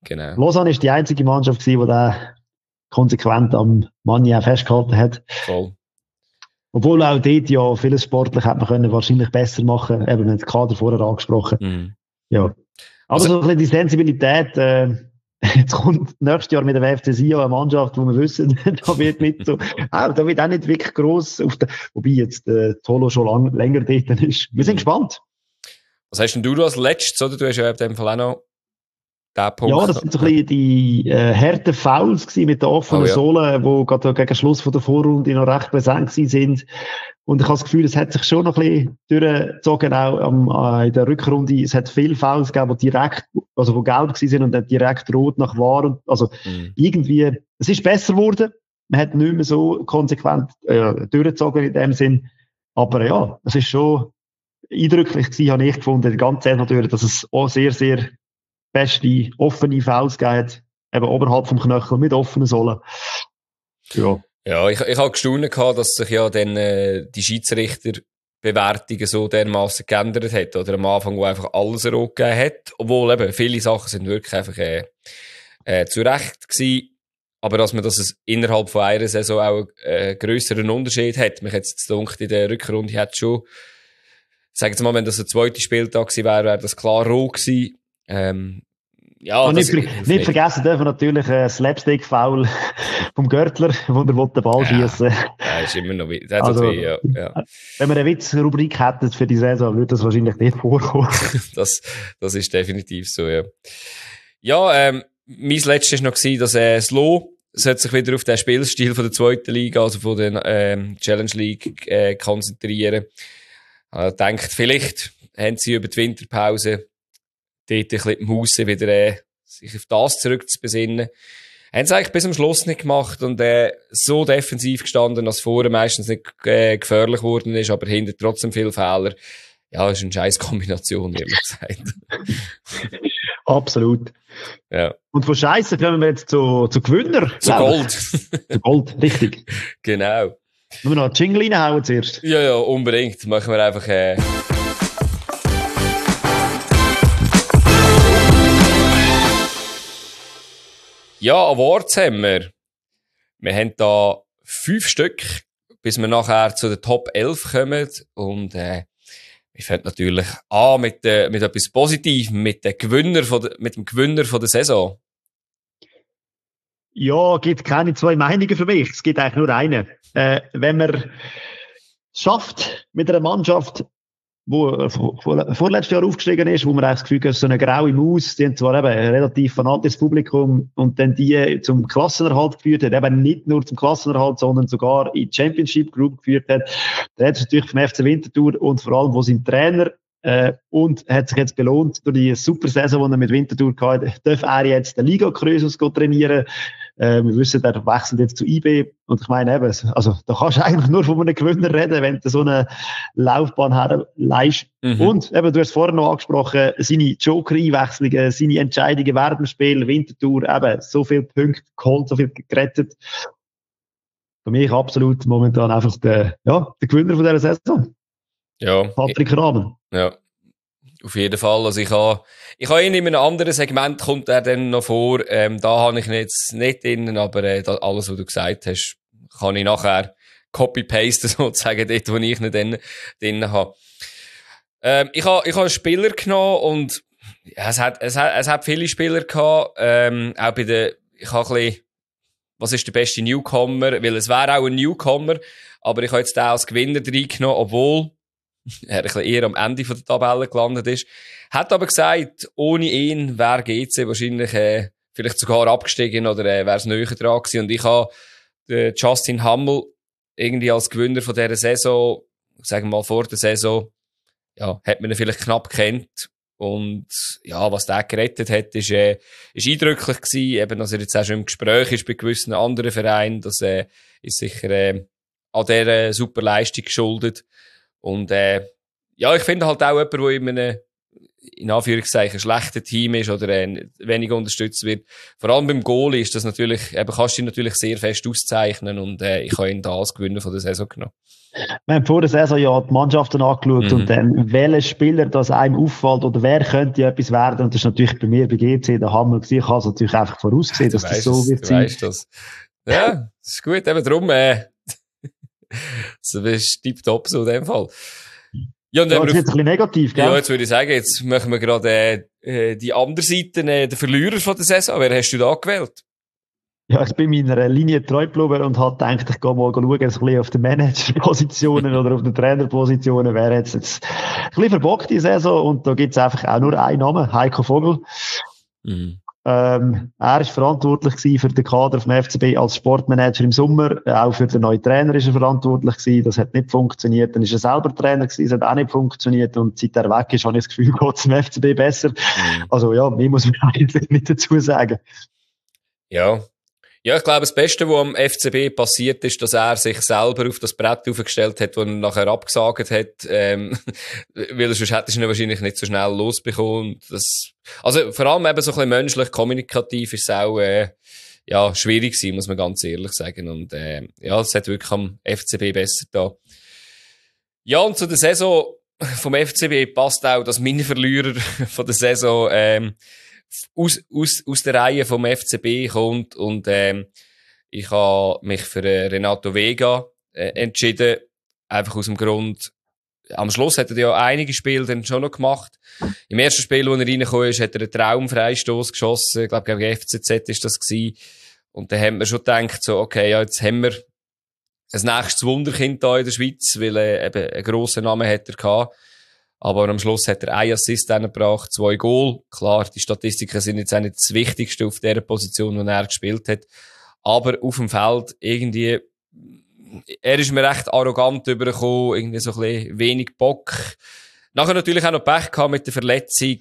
Genau.
Lausanne ist die einzige Mannschaft gewesen, die da konsequent am Mania festgehalten hat.
Voll.
Obwohl auch dort ja vieles sportlich hätte man können wahrscheinlich besser machen. Eben, wir haben den Kader vorher angesprochen.
Mhm.
Ja. Aber so ein bisschen die Sensibilität, jetzt kommt nächstes Jahr mit der WFC Sion eine Mannschaft, wo wir wissen, da wird nicht so, da wird auch nicht wirklich gross wobei jetzt Tolo schon länger dort ist. Wir sind gespannt.
Was hast denn du als letztes, oder? Du hast ja in dem Fall auch noch den Punkt.
Ja, das sind so ein bisschen die harten Fouls gewesen mit den offenen Sohlen, die gerade gegen Schluss von der Vorrunde noch recht präsent sind. Und ich habe das Gefühl, es hat sich schon noch ein bisschen durchgezogen, auch in der Rückrunde. Es hat viele Fouls gegeben, die direkt, also wo gelb gewesen sind und dann direkt rot nach VAR. Also irgendwie, es ist besser geworden. Man hat nicht mehr so konsequent durchgezogen in dem Sinn. Aber ja, es ist schon eindrücklich gewesen, habe ich gefunden, die ganze Zeit natürlich, dass es auch sehr, sehr beste offene Fouls gegeben hat, eben oberhalb vom Knöchel mit offenen Sohlen. Ja.
Ja, ich habe gestaunt gehabt, dass sich ja dann die Schiedsrichterbewertungen so dermaßen geändert hat. Oder am Anfang, wo einfach alles rot gegeben hat. Obwohl eben viele Sachen sind wirklich einfach zu Recht gewesen. Aber dass man das innerhalb von einer Saison auch einen grösseren Unterschied hat. Mich jetzt gedacht, in der Rückrunde hat schon, sagen jetzt mal, wenn das ein zweiter Spieltag gewesen wäre, wäre das klar rot gewesen. Ja,
nicht vergessen dürfen natürlich Slapstick-Foul vom Görtler, wo er den Ball schießen.
Ja, ist immer noch
also,
ja.
Wenn wir eine Witzrubrik hätten für die Saison, würde das wahrscheinlich nicht vorkommen.
das ist definitiv so, ja. Ja, mein letztes war noch gewesen, dass Slow sollte sich wieder auf den Spielstil von der zweiten Liga, also von der Challenge League, konzentrieren. Denkt, vielleicht haben sie über die Winterpause dort ein bisschen im Haus wieder sich auf das zurück zu besinnen. Haben sie eigentlich bis zum Schluss nicht gemacht und so defensiv gestanden, dass vorher meistens nicht gefährlich geworden ist, aber hinter trotzdem viele Fehler. Ja, ist eine scheiß Kombination, ehrlich gesagt.
Absolut.
Ja.
Und von Scheiße kommen wir jetzt zu Gewinner.
Zu Gold.
Zu Gold, richtig.
Genau.
Müssen wir noch einen Jingle reinhauen zuerst?
Ja, unbedingt. Machen wir einfach... Ja, Awards haben wir. Wir haben da 5 Stück, bis wir nachher zu den Top 11 kommen. Und wir fangen natürlich an mit etwas Positivem, mit dem Gewinner von der Saison.
Ja, gibt keine zwei Meinungen für mich. Es gibt eigentlich nur eine. Wenn man es schafft, mit einer Mannschaft, wo vorletztes Jahr aufgestiegen ist, wo man eigentlich das Gefühl hat, so eine graue Maus, die haben zwar eben ein relativ fanatisches Publikum und dann die zum Klassenerhalt geführt hat, eben nicht nur zum Klassenerhalt, sondern sogar in die Championship Group geführt hat. Da hat es natürlich vom FC Winterthur und vor allem, wo sein Trainer und hat sich jetzt belohnt durch die super Saison, die er mit Winterthur hatte, darf er jetzt den Liga-Krösus trainieren. Wir wissen, er wechselt jetzt zu IB. Und ich meine eben, also, da kannst du eigentlich nur von einem Gewinner reden, wenn du so eine Laufbahn herleihst. Und eben, du hast vorher noch angesprochen, seine Joker-Einwechslungen, seine Entscheidungen während dem Spiel, Winterthur, eben, so viele Punkte geholt, so viel gerettet. Für mich absolut momentan einfach der Gewinner von dieser Saison.
Ja.
Patrick Rahmen.
Ja. Auf jeden Fall. Also ich habe ihn in einem anderen Segment, kommt er dann noch vor. Da habe ich ihn jetzt nicht drin, aber alles, was du gesagt hast, kann ich nachher copy-pasten, sozusagen, dort, wo ich ihn drin habe. Ich habe einen Spieler genommen und ja, es hat viele Spieler gehabt. Auch bei ich habe ein bisschen, was ist der beste Newcomer? Weil es wäre auch ein Newcomer, aber ich habe jetzt den als Gewinner reingenommen, obwohl er ein bisschen eher am Ende der Tabelle gelandet ist. Hat aber gesagt, ohne ihn wäre GC wahrscheinlich vielleicht sogar abgestiegen oder wäre es näher dran gewesen. Und ich habe Justin Hammel irgendwie als Gewinner von dieser Saison, sagen wir mal vor der Saison, ja, hat man ihn vielleicht knapp kennt. Und ja, was der gerettet hat, ist eindrücklich gewesen. Eben, dass er jetzt auch schon im Gespräch ist bei gewissen anderen Vereinen. Das ist sicher an dieser super Leistung geschuldet. Und ja, ich finde halt auch jemand, der in einem in Anführungszeichen schlechter Team ist oder weniger unterstützt wird. Vor allem beim Goalie ist das natürlich, kannst du ihn natürlich sehr fest auszeichnen und ich habe ihn da als Gewinner von der Saison genommen.
Wir haben vor der Saison ja die Mannschaften angeschaut und dann, welcher Spieler das einem auffällt oder wer könnte etwas werden. Und das ist natürlich bei mir bei GC der Hammer gewesen. Ich habe es natürlich einfach vorausgesehen, dass das so wird sein.
Das. Ja, das ist gut. Eben darum, das ist tipptopp so in dem Fall. Ja, und
das ist jetzt ein bisschen negativ, gell?
Ja, jetzt würde ich sagen, jetzt machen wir gerade die andere Seite, den Verlierer von der Saison. Wer hast du da gewählt?
Ja, ich bin meiner Linie treu geblieben und habe gedacht, ich gehe mal schauen, ein bisschen auf den Managerpositionen oder auf den Trainerpositionen. Wer jetzt ein bisschen verbockt die Saison und da gibt's einfach auch nur einen Namen, Heiko Vogel. Er ist verantwortlich gewesen für den Kader vom FCB als Sportmanager im Sommer. Auch für den neuen Trainer ist er verantwortlich gewesen. Das hat nicht funktioniert. Dann ist er selber Trainer gewesen. Das hat auch nicht funktioniert. Und seit er weg ist, habe ich das Gefühl, geht es dem FCB besser. Also ja, mehr muss man eigentlich nicht dazu sagen.
Ja, ich glaube, das Beste, was am FCB passiert ist, dass er sich selber auf das Brett aufgestellt hat, das er nachher abgesagt hat, weil sonst hättest du ihn wahrscheinlich nicht so schnell losbekommen. Also vor allem eben so ein bisschen menschlich, kommunikativ ist es auch schwierig gewesen, muss man ganz ehrlich sagen. Und es hat wirklich am FCB besser da. Ja, und zu der Saison vom FCB passt auch, dass meine Verlierer von der Saison aus der Reihe vom FCB kommt und ich habe mich für Renato Vega entschieden, einfach aus dem Grund, am Schluss hat er ja einige Spiele dann schon noch gemacht. Im ersten Spiel, wo er reingekommen ist, hat er einen Traumfreistoß geschossen, ich glaube gegen FCZ ist das gewesen. Und dann haben wir schon gedacht, so, okay, ja, jetzt haben wir ein nächstes Wunderkind da in der Schweiz, weil er eben einen grossen Namen hat er gehabt. Aber am Schluss hat er 1 Assist gebracht, 2 Goal. Klar, die Statistiken sind jetzt auch nicht das Wichtigste auf der Position, wo er gespielt hat. Aber auf dem Feld irgendwie, er ist mir recht arrogant übergekommen, irgendwie so ein bisschen wenig Bock. Nachher natürlich auch noch Pech gehabt mit der Verletzung.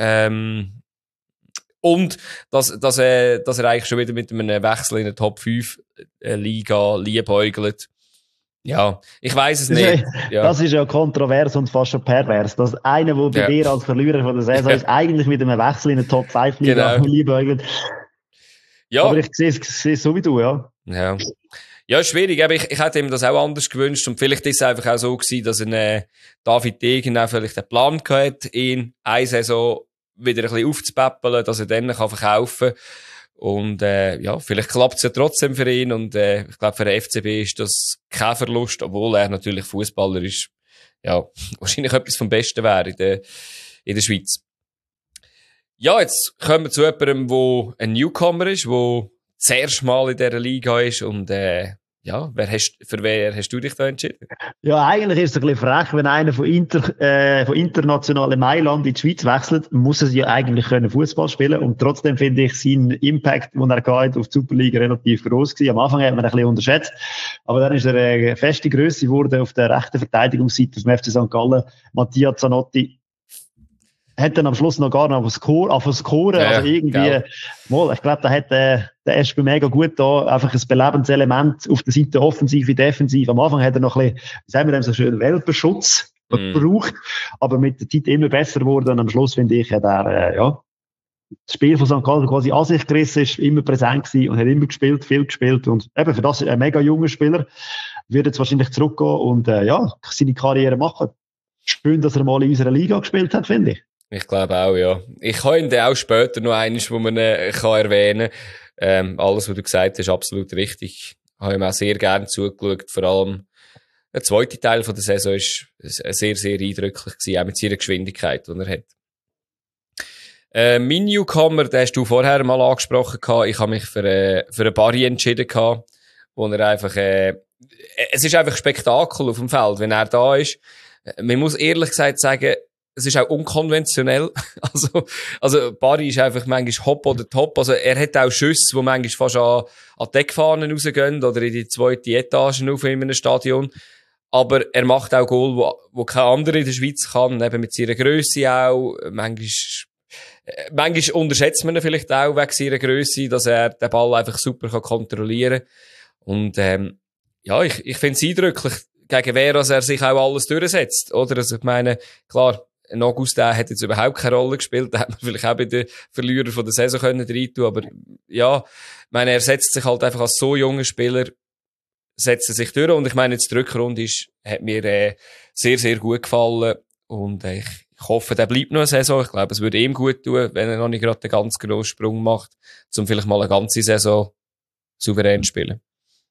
Und, dass er eigentlich schon wieder mit einem Wechsel in der Top 5 Liga liebäugelt. Ja, ich weiss es nicht. Ja.
Das ist ja kontrovers und fast schon pervers. Dass einer, der bei dir als Verlierer von der Saison ist, eigentlich mit einem Wechsel in der Top 5 Liga liebäugelt.
Ja.
Aber ich sehe es so wie du, ja.
Ja, schwierig. Aber ich hätte ihm das auch anders gewünscht. Und vielleicht ist es einfach auch so gewesen, dass David Degen auch vielleicht einen Plan gehabt hat, ihn eine Saison wieder ein bisschen aufzupäppeln, dass er dann verkaufen kann. Und vielleicht klappt es ja trotzdem für ihn. Und ich glaube, für den FCB ist das kein Verlust, obwohl er natürlich Fußballer ist. Ja, wahrscheinlich etwas vom Besten wäre in der Schweiz. Ja, jetzt kommen wir zu jemandem, der ein Newcomer ist, der das erste Mal in dieser Liga ist. Und für wer hast du dich da entschieden?
Ja, eigentlich ist es ein bisschen frech, wenn einer von internationalem Mailand in die Schweiz wechselt, muss er ja eigentlich Fußball spielen. Und trotzdem finde ich seinen Impact, den er hat auf die Superliga, relativ gross gewesen. Am Anfang hat man ein bisschen unterschätzt. Aber dann ist er eine feste Grösse geworden auf der rechten Verteidigungsseite vom FC St. Gallen. Mattia Zanotti hat dann am Schluss noch gar noch scoren. Also irgendwie, ich glaube, da hat der SP mega gut da einfach ein belebendes Element auf der Seite offensiv wie defensiv. Am Anfang hat er noch ein bisschen, wie sagen wir dem so schön, Welpenschutz gebraucht, aber mit der Zeit immer besser geworden. Und am Schluss finde ich, hat er, das Spiel von St. Gallen quasi an sich gerissen, ist immer präsent gewesen und hat immer gespielt, viel gespielt. Und eben, für das ist ein mega junger Spieler, wird jetzt wahrscheinlich zurückgehen und, seine Karriere machen. Schön, dass er mal in unserer Liga gespielt hat, finde ich.
Ich glaube auch, ja. Ich kann ihn dann auch später noch eines, wo man kann erwähnen kann. Alles, was du gesagt hast, ist absolut richtig. Ich habe ihm auch sehr gerne zugeschaut. Vor allem der zweite Teil von der Saison ist sehr, sehr eindrücklich gewesen, auch mit seiner Geschwindigkeit, die er hat. Mein Newcomer, den hast du vorher mal angesprochen gehabt. Ich habe mich für einen Barry entschieden gehabt, wo er einfach, es ist einfach Spektakel auf dem Feld, wenn er da ist. Man muss ehrlich gesagt sagen, es ist auch unkonventionell. Also Barry ist einfach manchmal hopp oder top. Also er hat auch Schüsse, die manchmal fast an die Deckfahnen rausgehen oder in die zweite Etage auf in einem Stadion. Aber er macht auch Goal, wo kein anderer in der Schweiz kann, eben mit seiner Grösse auch. Manchmal unterschätzt man ihn vielleicht auch wegen seiner Grösse, dass er den Ball einfach super kontrollieren kann. Und ich finde es eindrücklich, gegen wer er sich auch alles durchsetzt. Oder? Also ich meine, klar, ein August, der hat jetzt überhaupt keine Rolle gespielt. Da hat man vielleicht auch bei den Verlierern von der Saison können reintun. Aber ja, ich meine, er setzt sich halt einfach als so junger Spieler, setzt er sich durch. Und ich meine, jetzt die Rückrunde hat mir sehr, sehr gut gefallen. Und ich hoffe, der bleibt noch eine Saison. Ich glaube, es würde ihm gut tun, wenn er noch nicht gerade den ganz grossen Sprung macht, um vielleicht mal eine ganze Saison souverän zu spielen.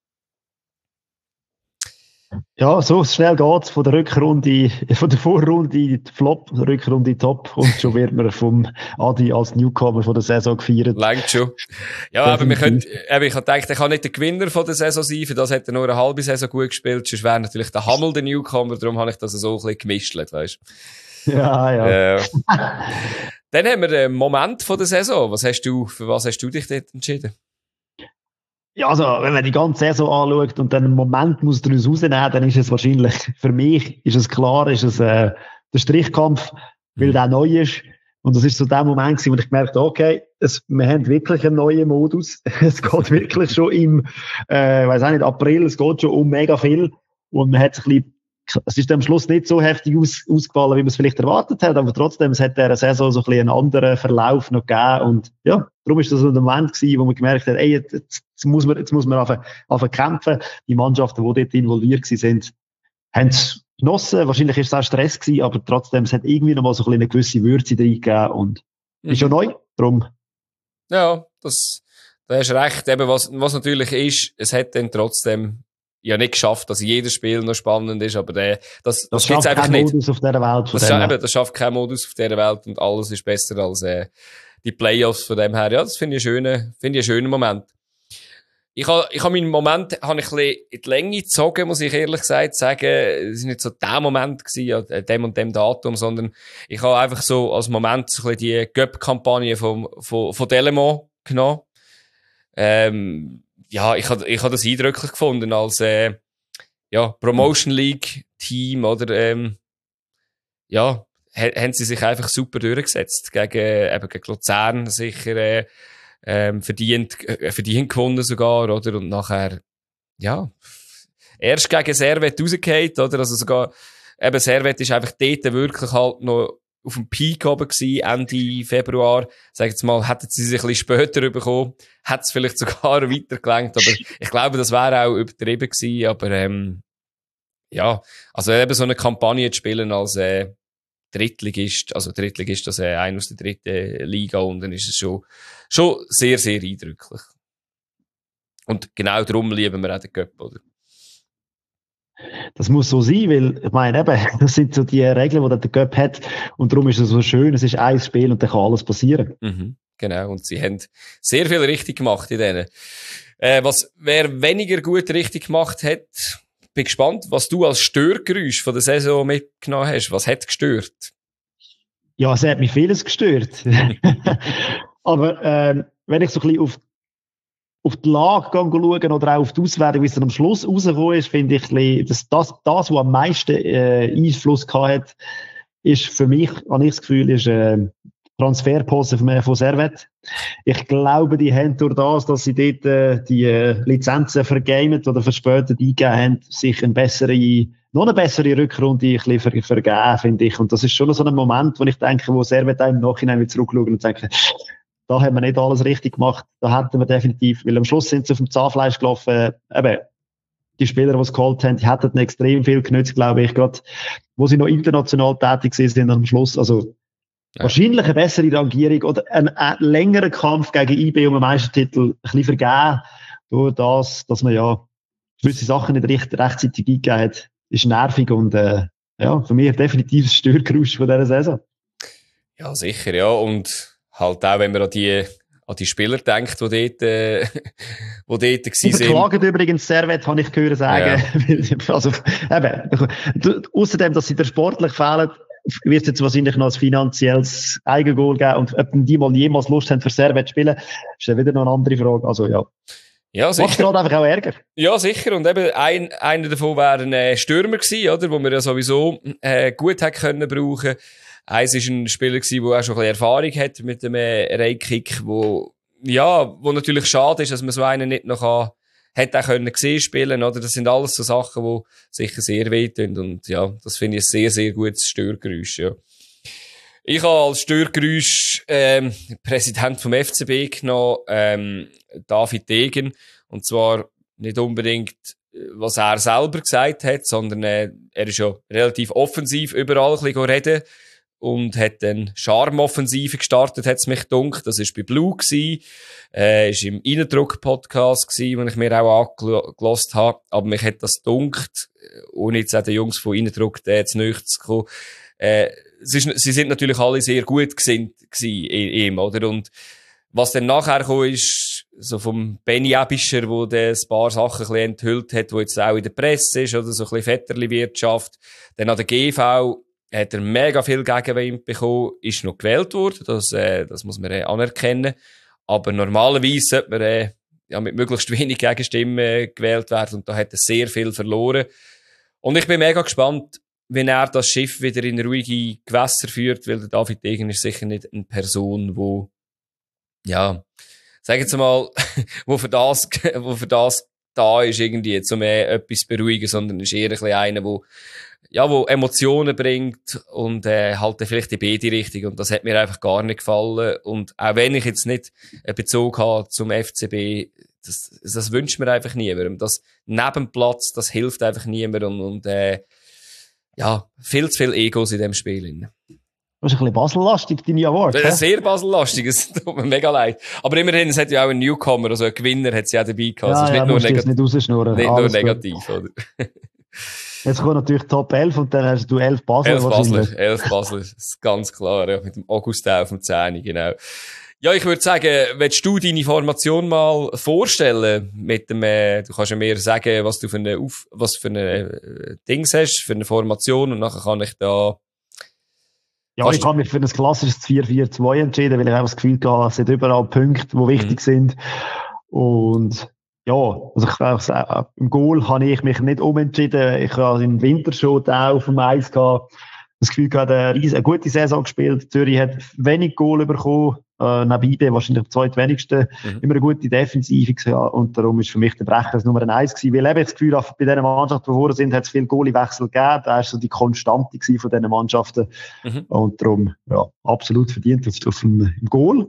Ja, so schnell geht's von der Rückrunde, von der Vorrunde in die Flop, Rückrunde in die Top und schon wird man vom Adi als Newcomer von der Saison gefeiert.
Langt schon. Ja, aber ich habe gedacht, er kann nicht der Gewinner von der Saison sein, für das hat er nur eine halbe Saison gut gespielt, sonst wäre natürlich der Hammel der Newcomer, darum habe ich das so ein bisschen gemischt, weißt du.
Ja.
Dann haben wir den Moment von der Saison. Für was hast du dich dort entschieden?
Ja, also, wenn man die ganze Saison anschaut und dann einen Moment muss daraus rausnehmen, dann ist es wahrscheinlich, für mich ist es klar, der Strichkampf, weil der neu ist. Und das ist so der Moment gewesen, wo ich gemerkt habe, okay, wir haben wirklich einen neuen Modus. Es geht wirklich schon weiß auch nicht, April, es geht schon um mega viel. Und man hat sich es ist am Schluss nicht so heftig ausgefallen, wie man es vielleicht erwartet hat, aber trotzdem, es hat dieser Saison so ein bisschen einen anderen Verlauf noch gegeben und ja, darum ist das so der Moment gewesen, wo man gemerkt hat, ey, jetzt muss man anfangen kämpfen. Die Mannschaften, die dort involviert sind, haben es genossen. Wahrscheinlich ist es auch Stress gewesen, aber trotzdem, es hat irgendwie noch mal so ein bisschen eine gewisse Würze reingegeben und ist schon neu, darum.
Ja, da hast recht. Eben, was natürlich ist, es hat dann trotzdem ja nicht geschafft, dass jedes Spiel noch spannend ist, aber das gibt's einfach nicht.
Modus auf dieser Welt.
Das schafft kein Modus auf dieser Welt und alles ist besser als die Playoffs von dem her. Ja, das finde ich einen schönen Moment. Ich habe meinen Moment ein bisschen in die Länge gezogen, muss ich ehrlich gesagt sagen. Es war nicht so der Moment gewesen, an dem und dem Datum, sondern ich habe einfach so als Moment so ein bisschen die Cup-Kampagne von Delemont genommen. Ja, ich habe das eindrücklich gefunden als Promotion League Team oder ja, haben sie sich einfach super durchgesetzt gegen Luzern sicher verdient gewonnen sogar, oder? Und nachher ja, erst gegen Servette rausgefallen, oder? Also sogar eben Servette ist einfach dort wirklich halt noch auf dem Peak oben gewesen, Ende Februar. Sag jetzt mal, hätten sie sich ein bisschen später bekommen, hätte es vielleicht sogar weitergelangt, aber ich glaube, das wäre auch übertrieben gewesen, aber ja, also eben so eine Kampagne zu spielen als Drittligist, das ein aus der dritten Liga, und dann ist es schon sehr, sehr eindrücklich. Und genau darum lieben wir auch den Cup, oder?
Das muss so sein, weil, ich meine, eben, das sind so die Regeln, die der Cup hat. Und darum ist es so schön, es ist ein Spiel und dann kann alles passieren.
Mhm, genau. Und sie haben sehr viel richtig gemacht in denen. Wer weniger gut richtig gemacht hat, bin gespannt, was du als Störgeräusch von der Saison mitgenommen hast. Was hat gestört?
Ja, es hat mich vieles gestört. Aber, wenn ich so ein bisschen auf die Lage schauen oder auch auf die Auswertung, wie es dann am Schluss rausgekommen ist, finde ich, dass das, was am meisten Einfluss gehabt hat, ist für mich, habe ich das Gefühl, ist Transferpose von Servette. Ich glaube, die haben durch das, dass sie dort die Lizenzen vergamet oder verspätet eingegeben haben, sich noch eine bessere Rückrunde ein bisschen vergeben, finde ich. Und das ist schon so ein Moment, wo ich denke, wo Servette im Nachhinein wieder zurückschauen und denken, da haben wir nicht alles richtig gemacht. Da hätten wir definitiv, weil am Schluss sind sie auf dem Zahnfleisch gelaufen. Eben, die Spieler, die es geholt haben, die hätten extrem viel genützt, glaube ich, gerade, wo sie noch international tätig sind am Schluss. Also, wahrscheinlich eine bessere Rangierung oder ein längerer Kampf gegen IB um den Meistertitel ein bisschen vergeben, durch das, dass man ja gewisse Sachen nicht rechtzeitig eingegeben hat, ist nervig und, ja, für mich definitiv das Störgeräusch von dieser Saison.
Ja, sicher, ja. Und halt auch, wenn man an die Spieler denkt, die dort gewesen sind.
Verklagen übrigens Servette, habe ich gehört sagen. Ja. Also, eben, außerdem, dass sie der sportlich fehlen, wird es jetzt wahrscheinlich noch ein finanzielles Eigengoal geben. Und ob die mal jemals Lust haben, für Servette zu spielen, ist dann wieder noch eine andere Frage. Also, ja.
Ja, sicher.
Macht gerade einfach auch Ärger.
Ja, sicher. Und eben, einer davon wäre ein Stürmer gewesen, oder? Wo wir ja sowieso, gut hätten können brauchen. Eins war ein Spieler gewesen, der auch schon ein bisschen Erfahrung hat mit dem Raykick, wo natürlich schade ist, dass man so einen nicht noch hätte auch können gesehen spielen, oder? Das sind alles so Sachen, die sicher sehr wehtun. Und ja, das finde ich ein sehr, sehr gutes Störgeräusch, ja. Ich habe als Störgeräusch Präsident vom FCB genommen, David Degen. Und zwar nicht unbedingt, was er selber gesagt hat, sondern er ist ja relativ offensiv überall ein bisschen reden und hat dann Charmoffensive gestartet, hat es mich gedunkt. Das war bei Blue gewesen, ist im Innendruck-Podcast gewesen, den ich mir auch angehört habe. Aber mich hat das gedunkt, ohne jetzt auch den Jungs von Innendruck zu nahe zu kommen. Sie sind natürlich alle sehr gut gesinnt gewesen in ihm, oder? Und was dann nachher kam, ist so vom Benny Ebischer, wo der ein paar Sachen ein bisschen enthüllt hat, wo jetzt auch in der Presse ist, oder so ein bisschen Vetterli-Wirtschaft. Dann an der GV hat er mega viel Gegenwind bekommen, ist noch gewählt worden, das muss man anerkennen. Aber normalerweise sollte man ja, mit möglichst wenig Gegenstimmen gewählt werden und da hat er sehr viel verloren. Und ich bin mega gespannt, wenn er das Schiff wieder in ruhige Gewässer führt, weil der David Degen ist sicher nicht eine Person, wo, ja, sagen Sie mal, wo für das da ist, irgendwie, um etwas zu beruhigen, sondern ist eher ein bisschen einer, wo Emotionen bringt und halt vielleicht in beide Richtungen. Und das hat mir einfach gar nicht gefallen. Und auch wenn ich jetzt nicht einen Bezug habe zum FCB, das wünscht mir einfach niemandem. Das Nebenplatz, das hilft einfach niemandem. Und viel zu viel Egos in diesem Spiel.
Das ist ein bisschen Basel-lastig, deine Award.
Sehr Basel-lastig, es tut mir mega leid. Aber immerhin, es hat ja auch einen Newcomer, also einen Gewinner hat sie auch dabei gehabt.
Ja,
es ist
nicht nur negativ. Nicht rausschnurren.
Nicht nur negativ, oder?
Jetzt kommt natürlich Top 11 und dann hast du 11 Basler.
11 Basler, das ist ganz klar, ja, mit dem August auf dem 10, genau. Ja, ich würde sagen, willst du deine Formation mal vorstellen mit dem, du kannst ja mir sagen, was du für eine Dings hast, für eine Formation und nachher kann ich da...
Ja, ich habe mich für ein klassisches 4-4-2 entschieden, weil ich einfach das Gefühl hatte, es sind überall Punkte, die wichtig sind. Und ja, also ich auch, im Goal habe ich mich nicht umentschieden. Ich habe im Winter schon auf dem Eis gehabt. Das Gefühl gehabt, eine gute Saison gespielt. Zürich hat wenig Goal bekommen. Neben IB wahrscheinlich der zweitwenigste. Immer eine gute Defensive gewesen. Und darum ist für mich der Brecher das Nummer 1 gewesen. Weil eben das Gefühl, bei diesen Mannschaften, die vorher sind, hat es viele Goaliewechsel gegeben. Da war so die Konstante von diesen Mannschaften. Und darum, ja, absolut verdient auf dem Goal.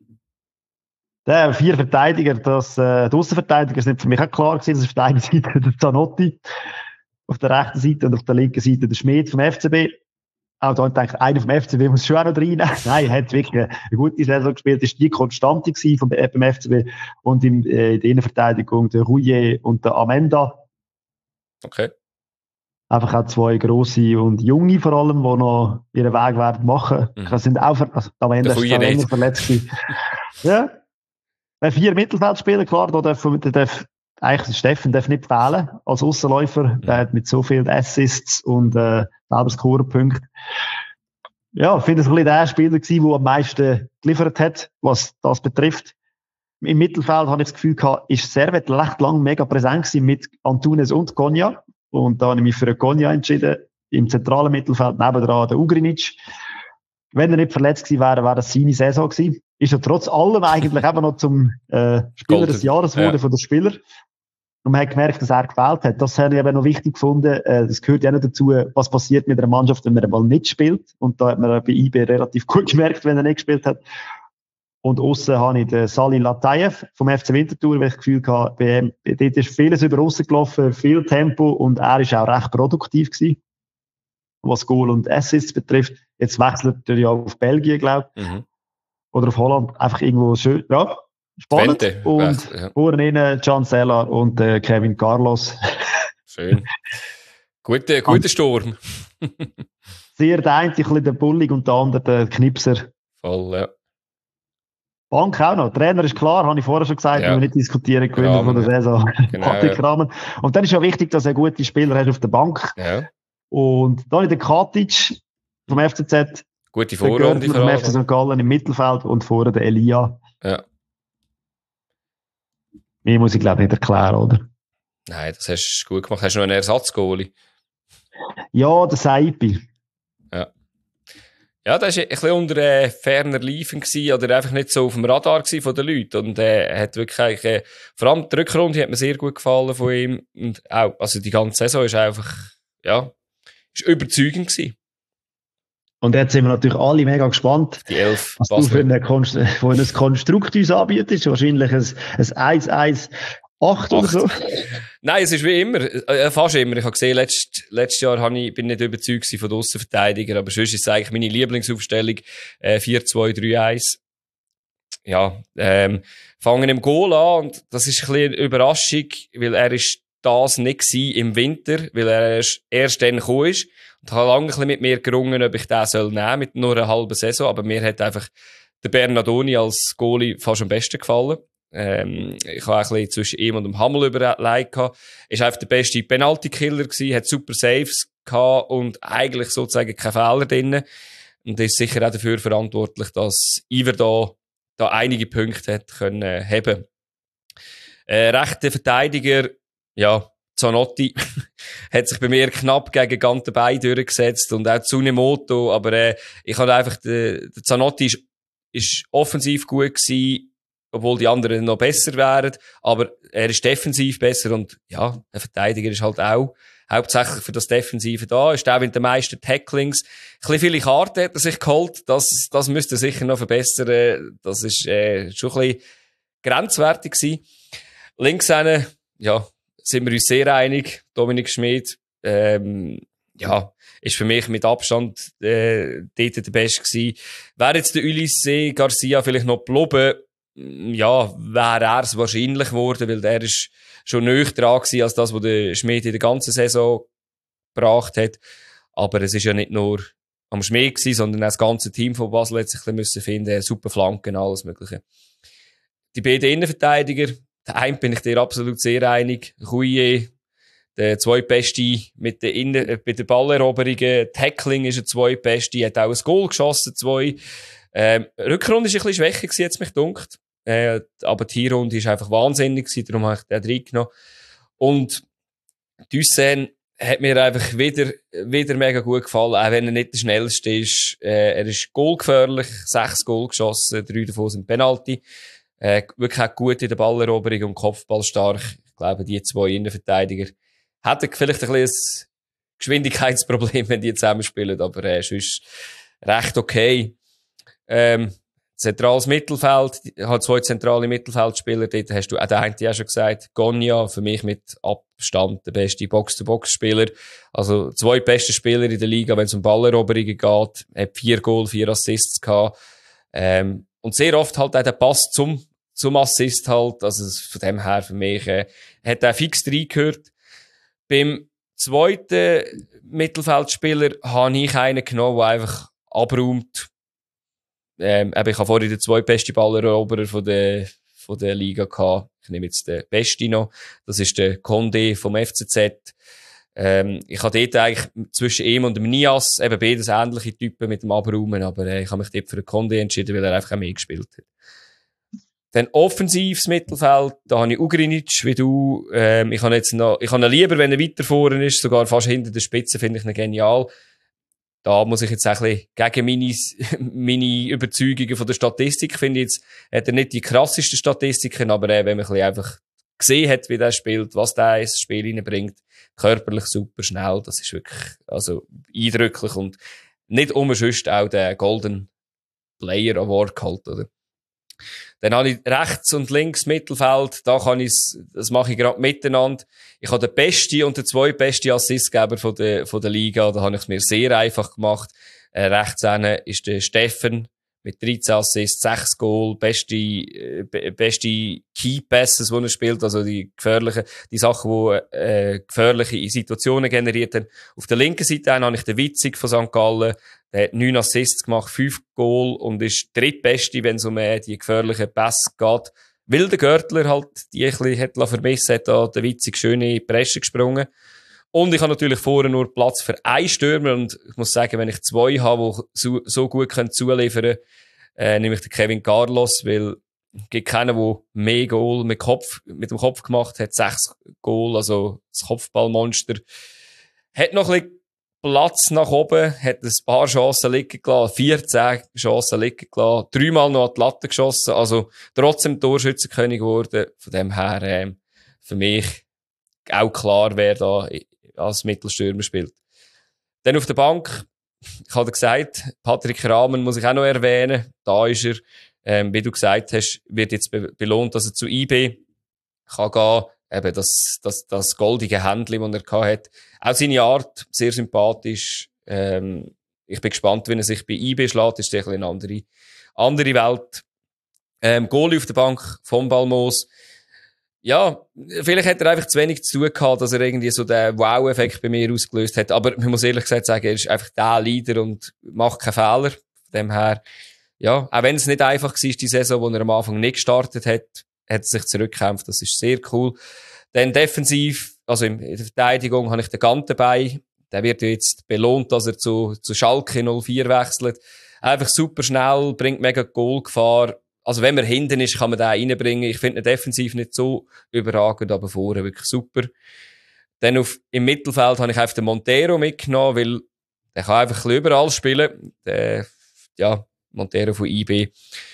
Der 4 Verteidiger, die Aussenverteidiger sind für mich auch klar gewesen. Das ist auf der einen Seite der Zanotti, auf der rechten Seite und auf der linken Seite der Schmid vom FCB. Auch da denkt einer vom FCB muss schon auch noch rein. Nein, er hat wirklich eine gute Saison gespielt. Das war die Konstante beim FCB. Und in der Innenverteidigung der Rouillet und der Amenda.
Okay.
Einfach auch 2 grosse und junge vor allem, die noch ihren Weg werden machen. Das sind auch, Amenda ist schon länger verletzt gewesen. Ja. 4 Mittelfeldspieler, klar, da darf eigentlich Steffen darf nicht fehlen als Aussenläufer. Der hat mit so vielen Assists und selber Scorerpunkte. Ja, ich finde es ein bisschen der Spieler gewesen, der am meisten geliefert hat, was das betrifft. Im Mittelfeld habe ich das Gefühl gehabt, ist Servet recht lang mega präsent gewesen mit Antunes und Konya. Und da habe ich mich für einen Konya entschieden. Im zentralen Mittelfeld nebendran der Ugrinic. Wenn er nicht verletzt gewesen wäre, wäre das seine Saison gewesen. Ist er trotz allem eigentlich eben noch zum Spieler des Jahres geworden von den Spielern. Und man hat gemerkt, dass er gefehlt hat. Das habe ich eben noch wichtig gefunden. Das gehört ja nicht dazu, was passiert mit einer Mannschaft, wenn man mal nicht spielt. Und da hat man bei IB relativ gut gemerkt, wenn er nicht gespielt hat. Und aussen habe ich den Salih Latayev vom FC Winterthur, weil ich das Gefühl hatte, dort ist vieles über aussen gelaufen, viel Tempo und er ist auch recht produktiv gewesen, was Goal und Assists betrifft. Jetzt wechselt er ja auf Belgien, glaube ich. Oder auf Holland. Einfach irgendwo schön, ja. Spannend.
Twente.
Und vorne innen Can Seller und Kevin Carlos.
Schön. Guter Sturm.
Sehr der eine ein bisschen der Bullig und der andere der Knipser.
Voll, ja.
Bank auch noch. Trainer ist klar, habe ich vorher schon gesagt, wir nicht diskutieren können von der Saison. Genau, und dann ist ja wichtig, dass er gute Spieler hat auf der Bank.
Ja.
Und da der Katic vom FCZ.
Gute Vorrunde
vom FC St. Gallen im Mittelfeld und vorne der Elia.
Ja.
Mehr muss ich glaube nicht erklären, oder?
Nein, das hast du gut gemacht. Hast du noch einen Ersatzgoalie?
Ja, der Saipi.
Ja. Ja, das war ein bisschen unter ferner Liefen gewesen, oder einfach nicht so auf dem Radar gewesen von den Leuten. Und hat wirklich vor allem die Rückrunde hat mir sehr gut gefallen von ihm. Und auch, also die ganze Saison ist einfach, ja, ist überzeugend gewesen.
Und jetzt sind wir natürlich alle mega gespannt,
Die 11.
was du für ein Konstrukt uns anbietest. Wahrscheinlich ein 1-1-8 oder so.
Nein, es ist wie immer, fast immer. Ich habe gesehen, letztes Jahr bin ich nicht überzeugt von den Aussenverteidigern, aber sonst ist es eigentlich meine Lieblingsaufstellung, 4-2-3-1. Ja, fangen im Goal an, und das ist ein bisschen eine Überraschung, weil er ist das nicht gewesen im Winter, weil er erst dann gekommen ist. Und habe lange ein bisschen mit mir gerungen, ob ich den soll nehmen, mit nur einer halben Saison, aber mir hat einfach der Bernardoni als Goalie fast am besten gefallen. Ich habe ein bisschen zwischen ihm und dem Hammel überlegt gehabt. Ist einfach der beste Penalty-Killer gewesen, hat super Saves gehabt und eigentlich sozusagen keine Fehler drin. Und ist sicher auch dafür verantwortlich, dass Iver da einige Punkte hat können haben. Rechter Verteidiger, ja, Zanotti, hat sich bei mir knapp gegen Gante Bay durchgesetzt und auch Tsunemoto, aber ich habe einfach, der Zanotti ist offensiv gut gewesen, obwohl die anderen noch besser wären, aber er ist defensiv besser und ja, ein Verteidiger ist halt auch hauptsächlich für das Defensive da, ist auch mit den meisten Tacklings. Ein bisschen viele Karten hat er sich geholt, das müsste er sicher noch verbessern, das ist schon ein bisschen grenzwertig gewesen. Links eine, ja, sind wir uns sehr einig, Dominik Schmid, ja, ist für mich mit Abstand dort der Beste gewesen. Wäre jetzt der Ulisse Garcia vielleicht noch geblieben, ja, wäre er es wahrscheinlich geworden, weil der ist schon näher dran gewesen als das, was der Schmid in der ganzen Saison gebracht hat. Aber es ist ja nicht nur am Schmid gewesen, sondern auch das ganze Team von Basel hat sich ein bisschen finden, super Flanken, alles Mögliche. Die beiden Innenverteidiger, der einen bin ich dir absolut sehr einig, Rouillet, der zweitbeste mit den bei den Balleroberungen, Tackling ist der zweitbeste, hat auch ein Goal geschossen, 2. Rückrunde ist ein bisschen schwächer gewesen, jetzt mich dunkt. Aber die Hinrunde ist einfach wahnsinnig gewesen, darum habe ich den reingenommen. Und Dussen hat mir einfach wieder mega gut gefallen, auch wenn er nicht der schnellste ist. Er ist goalgefährlich, 6 Goal geschossen, 3 davon sind Penalty. Wirklich auch gut in der Balleroberung und Kopfball stark. Ich glaube, die 2 Innenverteidiger hätten vielleicht ein bisschen ein Geschwindigkeitsproblem, wenn die zusammenspielen, aber sonst recht okay. Zentrales Mittelfeld, halt 2 zentrale Mittelfeldspieler, dort hast du auch den einen ja schon gesagt, Gonja, für mich mit Abstand der beste Box-to-Box-Spieler, also 2 beste Spieler in der Liga, wenn es um Balleroberungen geht, hat 4 Goal, 4 Assists gehabt, und sehr oft halt auch der Pass zum Assist halt, also von dem her für mich, hat er fix reingehört. Beim zweiten Mittelfeldspieler habe ich einen genommen, der einfach abräumt. Ich habe vorhin den zweitbesten Balleroberer von der Liga gehabt. Ich nehme jetzt den besten noch. Das ist der Condé vom FCZ. Ich habe dort eigentlich zwischen ihm und dem Nias, eben beides ähnliche Typen mit dem Abräumen, aber ich habe mich dort für den Condé entschieden, weil er einfach auch mitgespielt hat. Dann offensives Mittelfeld, da habe ich Ugrinic, wie du. Ich habe ihn lieber, wenn er weiter vorne ist, sogar fast hinter der Spitze, finde ich ihn genial. Da muss ich jetzt auch ein bisschen gegen meine Überzeugungen von der Statistik, finde ich jetzt, hat er nicht die krassesten Statistiken, aber wenn man ein bisschen einfach gesehen hat, wie der spielt, was der ins Spiel reinbringt, körperlich super schnell, das ist wirklich, also, eindrücklich und nicht umsonst auch den Golden Player Award geholt, oder? Dann habe ich rechts und links Mittelfeld, das mache ich gerade miteinander. Ich habe den besten und den zweitbesten Assistgeber von der Liga, da habe ich es mir sehr einfach gemacht. Rechts ist der Steffen mit 13 Assists, 6 Goal, beste Key Passes, die er spielt, also die Sachen, die gefährliche Situationen generiert haben. Auf der linken Seite habe ich den Witzig von St. Gallen, der hat 9 Assists gemacht, 5 Goal und ist drittbeste, wenn es um die gefährlichen Pässe geht. Weil der Görtler halt die ein bisschen hat vermissen, hat da der Witzig schön in die Presse gesprungen. Und ich habe natürlich vorher nur Platz für einen Stürmer und ich muss sagen, wenn ich 2 habe, die so gut zuliefern können, nehme ich den Kevin Carlos, weil es gibt keinen, der mehr Goal mit dem Kopf gemacht hat, 6 Goal, also das Kopfballmonster. Hat noch ein bisschen Platz nach oben, hat ein paar Chancen liegen gelassen, 14 Chancen liegen gelassen, 3-mal noch an die Latte geschossen, also trotzdem Torschützenkönig geworden. Von dem her, für mich auch klar, wer da als Mittelstürmer spielt. Dann auf der Bank, ich habe gesagt, Patrick Rahmen muss ich auch noch erwähnen. Da ist er, wie du gesagt hast, wird jetzt belohnt, dass er zu IB kann gehen. Eben das goldige Händchen, das er hatte. Auch seine Art, sehr sympathisch. Ich bin gespannt, wenn er sich bei IB schlägt. Das ist ein eine andere Welt. Goalie auf der Bank von Balmos. Ja, vielleicht hat er einfach zu wenig zu tun gehabt, dass er irgendwie so den Wow-Effekt bei mir ausgelöst hat. Aber man muss ehrlich gesagt sagen, er ist einfach der Leader und macht keinen Fehler. Von dem her, ja, auch wenn es nicht einfach war, die Saison, wo er am Anfang nicht gestartet hat, hat er sich zurückgekämpft. Das ist sehr cool. Dann defensiv, also in der Verteidigung, habe ich den Gant dabei. Der wird jetzt belohnt, dass er zu Schalke 04 wechselt. Einfach super schnell, bringt mega Goalgefahr. Also wenn man hinten ist, kann man den reinbringen. Ich finde ihn defensiv nicht so überragend, aber vorne wirklich super. Dann im Mittelfeld habe ich einfach den Montero mitgenommen, weil der kann einfach ein bisschen überall spielen. Montero von IB.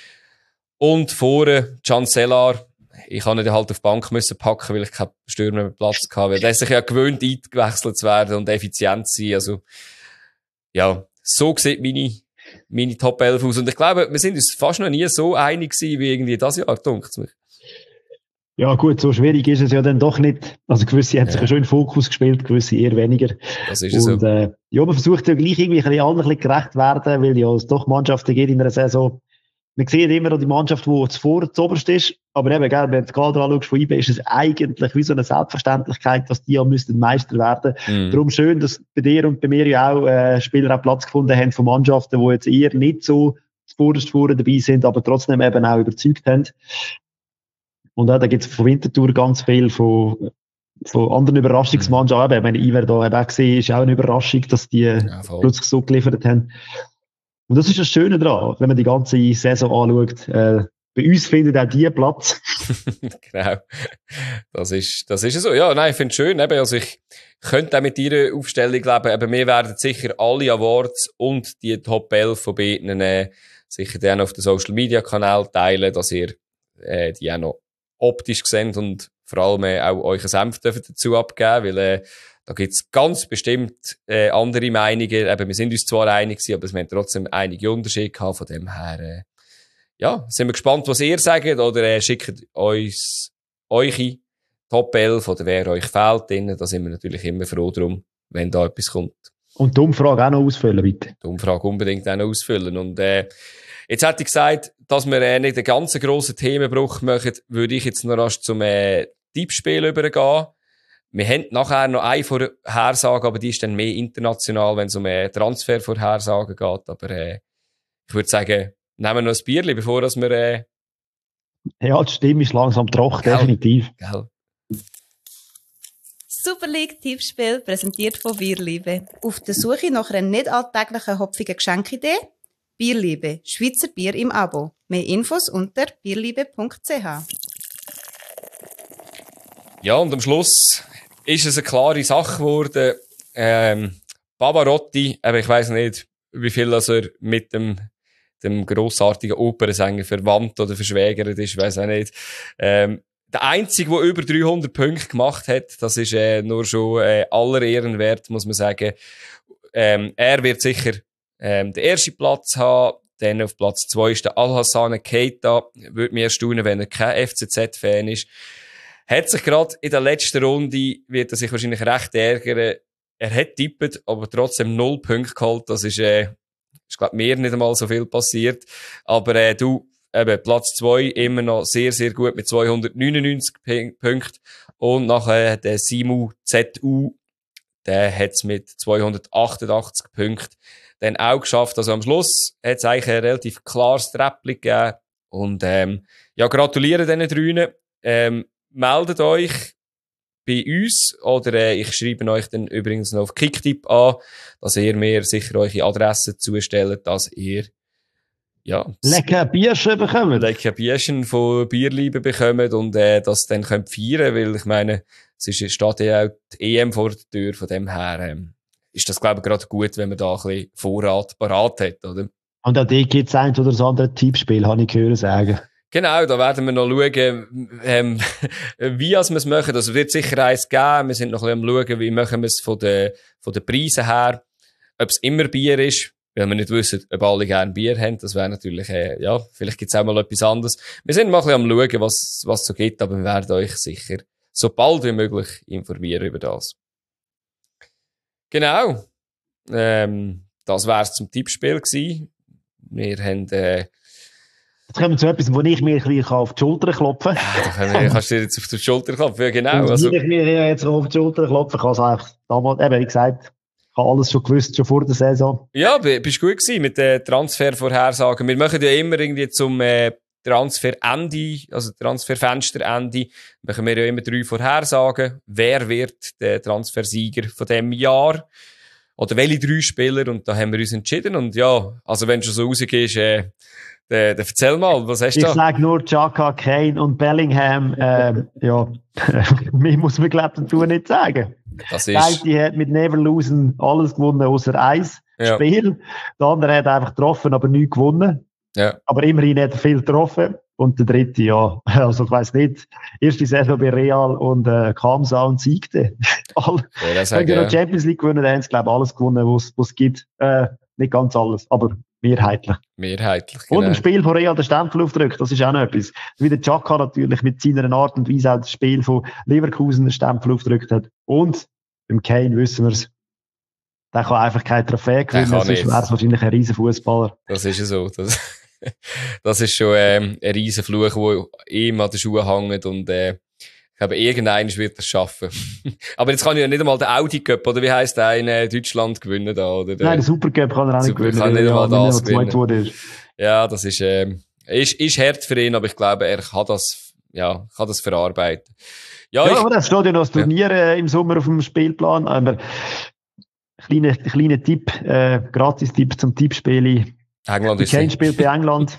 Und vorne Cancellar. Ich habe ihn halt auf die Bank müssen packen, weil ich keinen Stürmer mehr Platz hatte. Weil der ist sich ja gewöhnt, eingewechselt zu werden und effizient zu sein. Also, ja, so sieht meine Top 11 aus. Und ich glaube, wir sind uns fast noch nie so einig gewesen, wie irgendwie das Jahr, dunkt mich.
Ja gut, so schwierig ist es ja dann doch nicht. Also gewisse haben sich ja schon in Fokus gespielt, gewisse eher weniger.
Das ist und,
so. Ja, man versucht ja gleich irgendwie allen ein bisschen gerecht werden, weil ja es doch Mannschaften gibt in einer Saison. Man sieht immer noch die Mannschaft, die zuoberst ist. Aber eben, gell, wenn du den Kader anschaust von IB, ist es eigentlich wie so eine Selbstverständlichkeit, dass die ja müssten Meister werden. Darum schön, dass bei dir und bei mir ja auch Spieler auch Platz gefunden haben von Mannschaften, die jetzt eher nicht so zuoberst vorne dabei sind, aber trotzdem eben auch überzeugt haben. Und da gibt es von Winterthur ganz viel von anderen Überraschungsmannschaften. Ich meine, Iver da eben auch gesehen, ist auch eine Überraschung, dass die plötzlich so geliefert haben. Und das ist das Schöne daran, wenn man die ganze Saison anschaut. Bei uns findet auch die Platz.
Genau. Das ist so. Ja, nein, ich finde es schön. Eben, also ich könnte auch mit Ihrer Aufstellung leben. Eben, wir werden sicher alle Awards und die Top 11 von beiden sicher dann auf den Social Media Kanal teilen, dass ihr die auch noch optisch seht und vor allem auch euren Senf dazu abgeben, weil da gibt's ganz bestimmt andere Meinungen. Eben, wir sind uns zwar einig gewesen, aber wir haben trotzdem einige Unterschiede gehabt. Von dem her, sind wir gespannt, was ihr sagt, oder schickt uns eure Top 11 oder wer euch fehlt drin. Da sind wir natürlich immer froh drum, wenn da etwas kommt.
Und die Umfrage auch noch ausfüllen, bitte.
Die Umfrage unbedingt auch noch ausfüllen. Und jetzt hätte ich gesagt, dass wir nicht einen ganz grossen Themenbruch machen, würde ich jetzt noch rasch zum Tippspiel übergehen. Wir haben nachher noch eine Vorhersage, aber die ist dann mehr international, wenn es um Transfervorhersagen geht. Aber ich würde sagen, nehmen wir noch ein Bierchen, bevor wir...
Ja, die Stimme ist langsam trocken, definitiv.
Gell.
Super League Tippspiel, präsentiert von Bierliebe. Auf der Suche nach einer nicht alltäglichen hopfigen Geschenkidee? Bierliebe, Schweizer Bier im Abo. Mehr Infos unter bierliebe.ch.
Ja, und am Schluss ist es eine klare Sache geworden. Pavarotti, aber ich weiss nicht, wie viel er mit dem grossartigen Opernsänger verwandt oder verschwägert ist, weiss auch nicht. Der Einzige, der über 300 Punkte gemacht hat, das ist nur schon aller Ehren wert, muss man sagen. Er wird sicher den ersten Platz haben. Dann auf Platz 2 ist der Al-Hassane Keita. Würde mich erstaunen, wenn er kein FCZ-Fan ist. Hat sich gerade in der letzten Runde, wird er sich wahrscheinlich recht ärgern. Er hat tippt, aber trotzdem 0 Punkte geholt. Das ist glaube mir nicht einmal so viel passiert. Aber eben Platz 2 immer noch sehr, sehr gut mit 299 Punkten. Und nachher der Simu ZU, der hat es mit 288 Punkten dann auch geschafft. Also am Schluss hat es eigentlich ein relativ klares Treppchen gegeben. Und gratuliere diesen dreien. Meldet euch bei uns oder ich schreibe euch dann übrigens noch auf Kicktip an, dass ihr mir sicher eure Adresse zustellt, dass ihr
lecker Bierchen bekommt.
Lecker Bierchen von Bierliebe bekommt und das dann könnt feiern, weil ich meine, steht ja auch die EM vor der Tür, von dem her ist das, glaube ich, gerade gut, wenn man da ein bisschen Vorrat parat hat, oder? Und
auch die gibt es ein oder das andere Tippspiel, habe ich gehört sagen.
Genau, da werden wir noch schauen, wie wir es machen. Also, es wird sicher eins geben. Wir sind noch ein bisschen am schauen, wie machen wir es von den Preisen her. ob es immer Bier ist, weil wir nicht wissen, ob alle gerne Bier haben. Das wäre natürlich, vielleicht gibt's auch mal etwas anderes. Wir sind mal ein bisschen am schauen, was es so gibt, aber wir werden euch sicher so bald wie möglich informieren über das. Genau. Das wär's zum Tippspiel gewesen. Wir haben,
Jetzt kommen wir zu etwas, wo ich mir ein bisschen auf die Schulter klopfen kann.
ja, kannst du dir jetzt auf die Schulter klopfen? Ja, genau.
Also, ich mir jetzt auf die Schulter klopfen kann, also einfach damals, eben, wie gesagt, ich habe alles schon gewusst, schon vor der Saison.
Ja, bist gut gewesen mit den Transfervorhersagen. Wir machen ja immer irgendwie zum Transferende, also Transferfensterende, machen wir ja immer 3 Vorhersagen. Wer wird der Transfersieger von diesem Jahr? Oder welche 3 Spieler? Und da haben wir uns entschieden. Und ja, also wenn du schon so rausgehst, dann erzähl mal, was hast du da?
Ich sage nur Xhaka, Kane und Bellingham. Ja, mehr muss man glaube ich nicht sagen.
Das
Der
ist...
eine hat mit Neverlosen alles gewonnen, außer eins Spiel. Der andere hat einfach getroffen, aber nichts gewonnen.
Ja.
Aber immerhin hat er viel getroffen. Und der dritte, ja, also ich weiss nicht, erste Saison bei Real und kam so und siegte. Wenn sie noch Champions League gewinnen, dann haben sie, glaube ich, alles gewonnen, was es gibt. Nicht ganz alles, aber mehrheitlich.
Mehrheitlich,
genau. Und im Spiel von Real den Stempel aufdrückt, das ist auch noch etwas. Wie der Xhaka natürlich mit seiner Art und Weise auch das Spiel von Leverkusen den Stempel aufgedrückt hat. Und beim Kane wissen wir es, der kann einfach keine Trophäe gewinnen, sonst wäre es wahrscheinlich ein riesen Fußballer.
Das ist ja so. Das ist schon ein riesen Fluch, der ihm an den Schuhen hängt und ich glaube, irgendeiner wird das schaffen. Aber jetzt kann ich ja nicht einmal den Audi Cup, oder wie heisst der in Deutschland gewinnen da? Oder
Nein, den Super Cup kann er auch nicht gewinnen.
Kann nicht einmal das
gewinnen.
Ja, das ist hart für ihn, aber ich glaube, er kann das verarbeiten. Ja,
aber das steht ja noch das Turnier im Sommer auf dem Spielplan, aber kleiner Tipp, Gratis-Tipp zum Tippspiel.
England ist
kein Spiel bei England.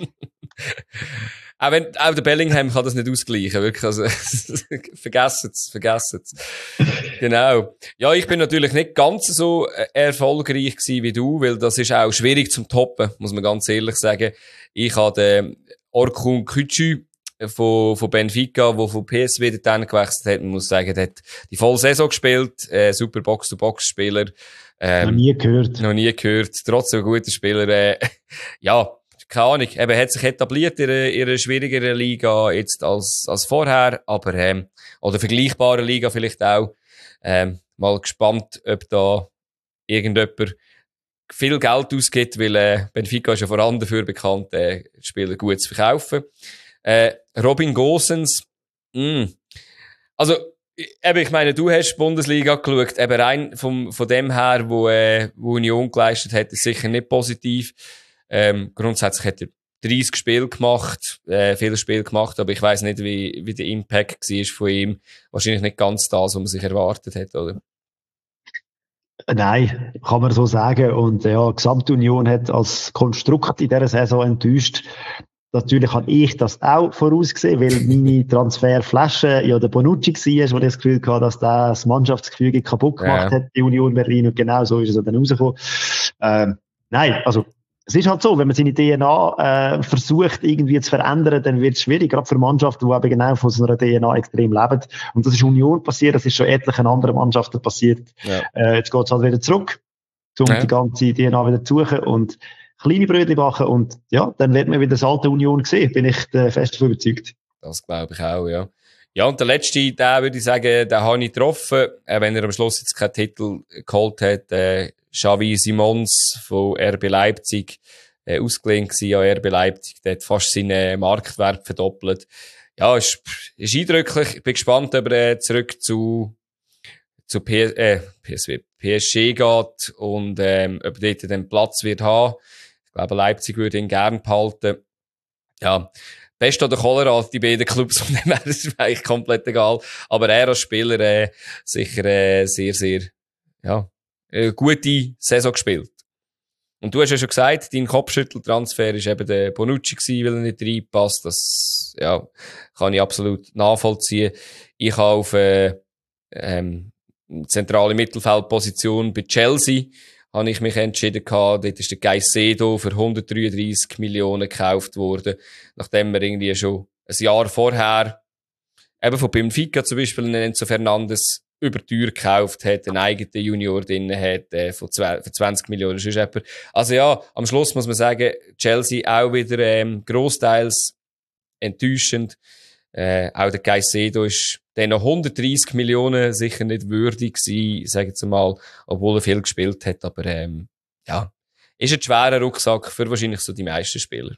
Auch der Bellingham kann das nicht ausgleichen, wirklich. Also, vergessen es. Genau. Ja, ich bin natürlich nicht ganz so erfolgreich gewesen wie du, weil das ist auch schwierig zum Toppen, muss man ganz ehrlich sagen. Ich habe den Orkun Küçü von Benfica, der von PSV dorthin gewechselt hat. Man muss sagen, der hat die volle Saison gespielt, super Box-to-Box-Spieler.
Noch nie gehört.
Trotzdem ein guter Spieler. Ja, keine Ahnung. Eben, hat sich etabliert in einer schwierigeren Liga jetzt als vorher, aber, oder vergleichbare Liga vielleicht auch. Mal gespannt, ob da irgendjemand viel Geld ausgibt, weil Benfica ist ja vor allem dafür bekannt, Spieler gut zu verkaufen. Robin Gosens, also, eben, ich meine, du hast die Bundesliga geschaut, eben rein von dem her, wo Union geleistet hat, ist sicher nicht positiv. Grundsätzlich hat er 30 Spiele gemacht, viele Spiele gemacht, aber ich weiss nicht, wie der Impact war von ihm. Wahrscheinlich nicht ganz das, was man sich erwartet hat, oder?
Nein, kann man so sagen. Und ja, Gesamtunion hat als Konstrukt in dieser Saison enttäuscht. Natürlich habe ich das auch vorausgesehen, weil meine Transferflasche ja der Bonucci war, wo ich das Gefühl hatte, dass der das Mannschaftsgefüge kaputt gemacht hat, die Union Berlin. Und genau so ist es dann rausgekommen. Nein, also es ist halt so, wenn man seine DNA versucht irgendwie zu verändern, dann wird es schwierig, gerade für Mannschaften, die eben genau von so einer DNA extrem leben. Und das ist Union passiert, das ist schon etlichen anderen Mannschaften passiert. Ja. Jetzt geht es halt wieder zurück, um die ganze DNA wieder zu suchen und kleine Brötchen backen und ja, dann wird man wieder das alte Union sehen, bin ich fest davon überzeugt.
Das glaube ich auch, ja. Ja, und der letzte, der würde ich sagen, den habe ich getroffen, wenn er am Schluss jetzt keinen Titel geholt hat, Xavi Simons von RB Leipzig, ausgeliehen gewesen an RB Leipzig, der hat fast seinen Marktwert verdoppelt. Ja, ist eindrücklich, ich bin gespannt, ob er zurück zu PSG geht und ob er dort den Platz wird haben. Ich glaube, Leipzig würde ihn gern behalten. Ja, Pest oder Cholera, die beiden Clubs, von dem her ist es eigentlich komplett egal. Aber er als Spieler sicher sehr, sehr gute Saison gespielt. Und du hast ja schon gesagt, dein Kopfschütteltransfer ist eben der Bonucci gewesen, weil er nicht reinpasst. Das kann ich absolut nachvollziehen. Ich habe auf zentrale Mittelfeldposition bei Chelsea habe ich mich entschieden gehabt. Dort ist der Caicedo für 133 Millionen gekauft worden, nachdem wir irgendwie schon ein Jahr vorher eben von Benfica zum Beispiel Enzo Fernandes überteuer gekauft hat, einen eigenen Junior drin hat, für 20 Millionen. Also ja, am Schluss muss man sagen, Chelsea auch wieder grossteils enttäuschend. Auch der Caicedo ist dann noch 130 Millionen sicher nicht würdig gewesen, sage ich jetzt mal, obwohl er viel gespielt hat. Aber ja, ist ein schwerer Rucksack für wahrscheinlich so die meisten Spieler.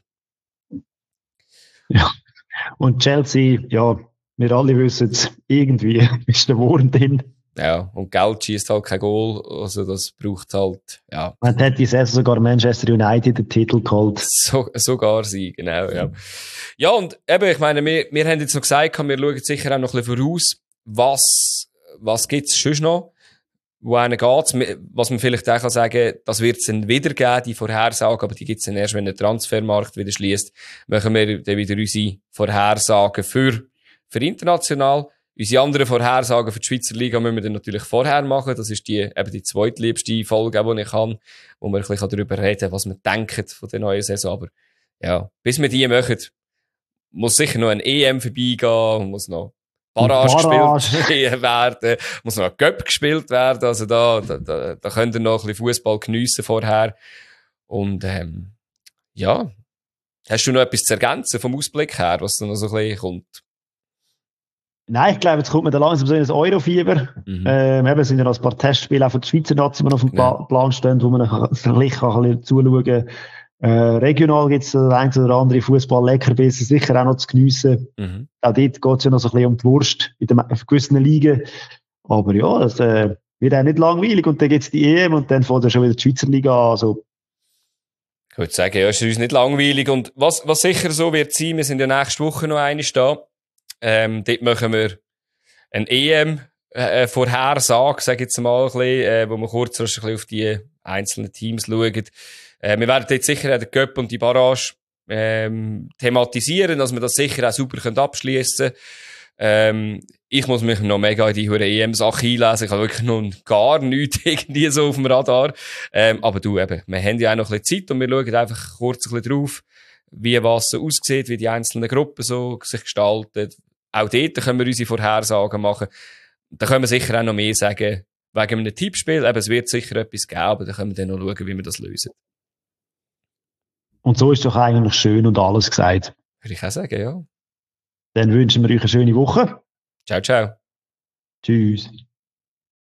Ja, und Chelsea, ja, wir alle wissen es, irgendwie ist der Wurm drin.
Ja, und Geld schießt halt kein Goal, also das braucht halt, ja.
Man hat die Saison sogar Manchester United den Titel geholt.
Sogar sie, genau, ja. Ja, und eben, ich meine, wir haben jetzt noch gesagt, wir schauen sicher auch noch ein bisschen voraus, was gibt's sonst noch, wo einen geht's, was man vielleicht auch sagen kann, das wird's dann wieder geben, die Vorhersagen, aber die gibt's dann erst, wenn der Transfermarkt wieder schließt, machen wir dann wieder unsere Vorhersagen für international. Unsere anderen Vorhersagen für die Schweizer Liga müssen wir dann natürlich vorher machen. Das ist die zweitliebste Folge, die ich kann, wo wir ein bisschen darüber reden, was wir denken von der neuen Saison. Aber ja, bis wir die machen, muss sicher noch ein EM vorbeigehen, muss noch Barrage gespielt werden, muss noch ein Cup gespielt werden. Also da könnt ihr noch ein bisschen Fußball geniessen vorher. Und ja, hast du noch etwas zu ergänzen vom Ausblick her, was da noch so ein bisschen kommt?
Nein, ich glaube, jetzt kommt man da langsam so in das Eurofieber. Eben sind ja noch ein paar Testspiele auch von der Schweizer Nazi, die auf dem Plan stehen, wo man vielleicht ein bisschen zuschauen kann. Regional gibt es ein oder andere Fußball-Leckerbissen sicher auch noch zu geniessen. Auch dort geht es ja noch so ein bisschen um die Wurst in den gewissen Ligen. Aber ja, das wird auch nicht langweilig. Und dann gibt es die EM und dann fängt ja schon wieder die Schweizer Liga an. Also.
Ich würde sagen, ja, es ist uns nicht langweilig. Und was sicher so wird sein, wir sind ja nächste Woche noch einmal da. Dort machen wir ein EM-Vorhersage, sage ich jetzt mal, ein bisschen, wo wir kurz ein bisschen auf die einzelnen Teams schauen. Wir werden dort sicher den Cup und die Barrage thematisieren, dass wir das sicher auch super abschließen können. Ich muss mich noch mega in die EM-Sache einlesen. Ich habe wirklich noch gar nichts irgendwie so auf dem Radar. Aber du eben, wir haben ja auch noch ein bisschen Zeit und wir schauen einfach kurz ein bisschen drauf, wie was so aussieht, wie die einzelnen Gruppen so sich gestalten. Auch dort können wir unsere Vorhersagen machen. Da können wir sicher auch noch mehr sagen, wegen einem Tippspiel. Eben, es wird sicher etwas geben, aber da können wir dann noch schauen, wie wir das lösen.
Und so ist doch eigentlich schön und alles gesagt.
Würde ich auch sagen, ja.
Dann wünschen wir euch eine schöne Woche.
Ciao, ciao.
Tschüss.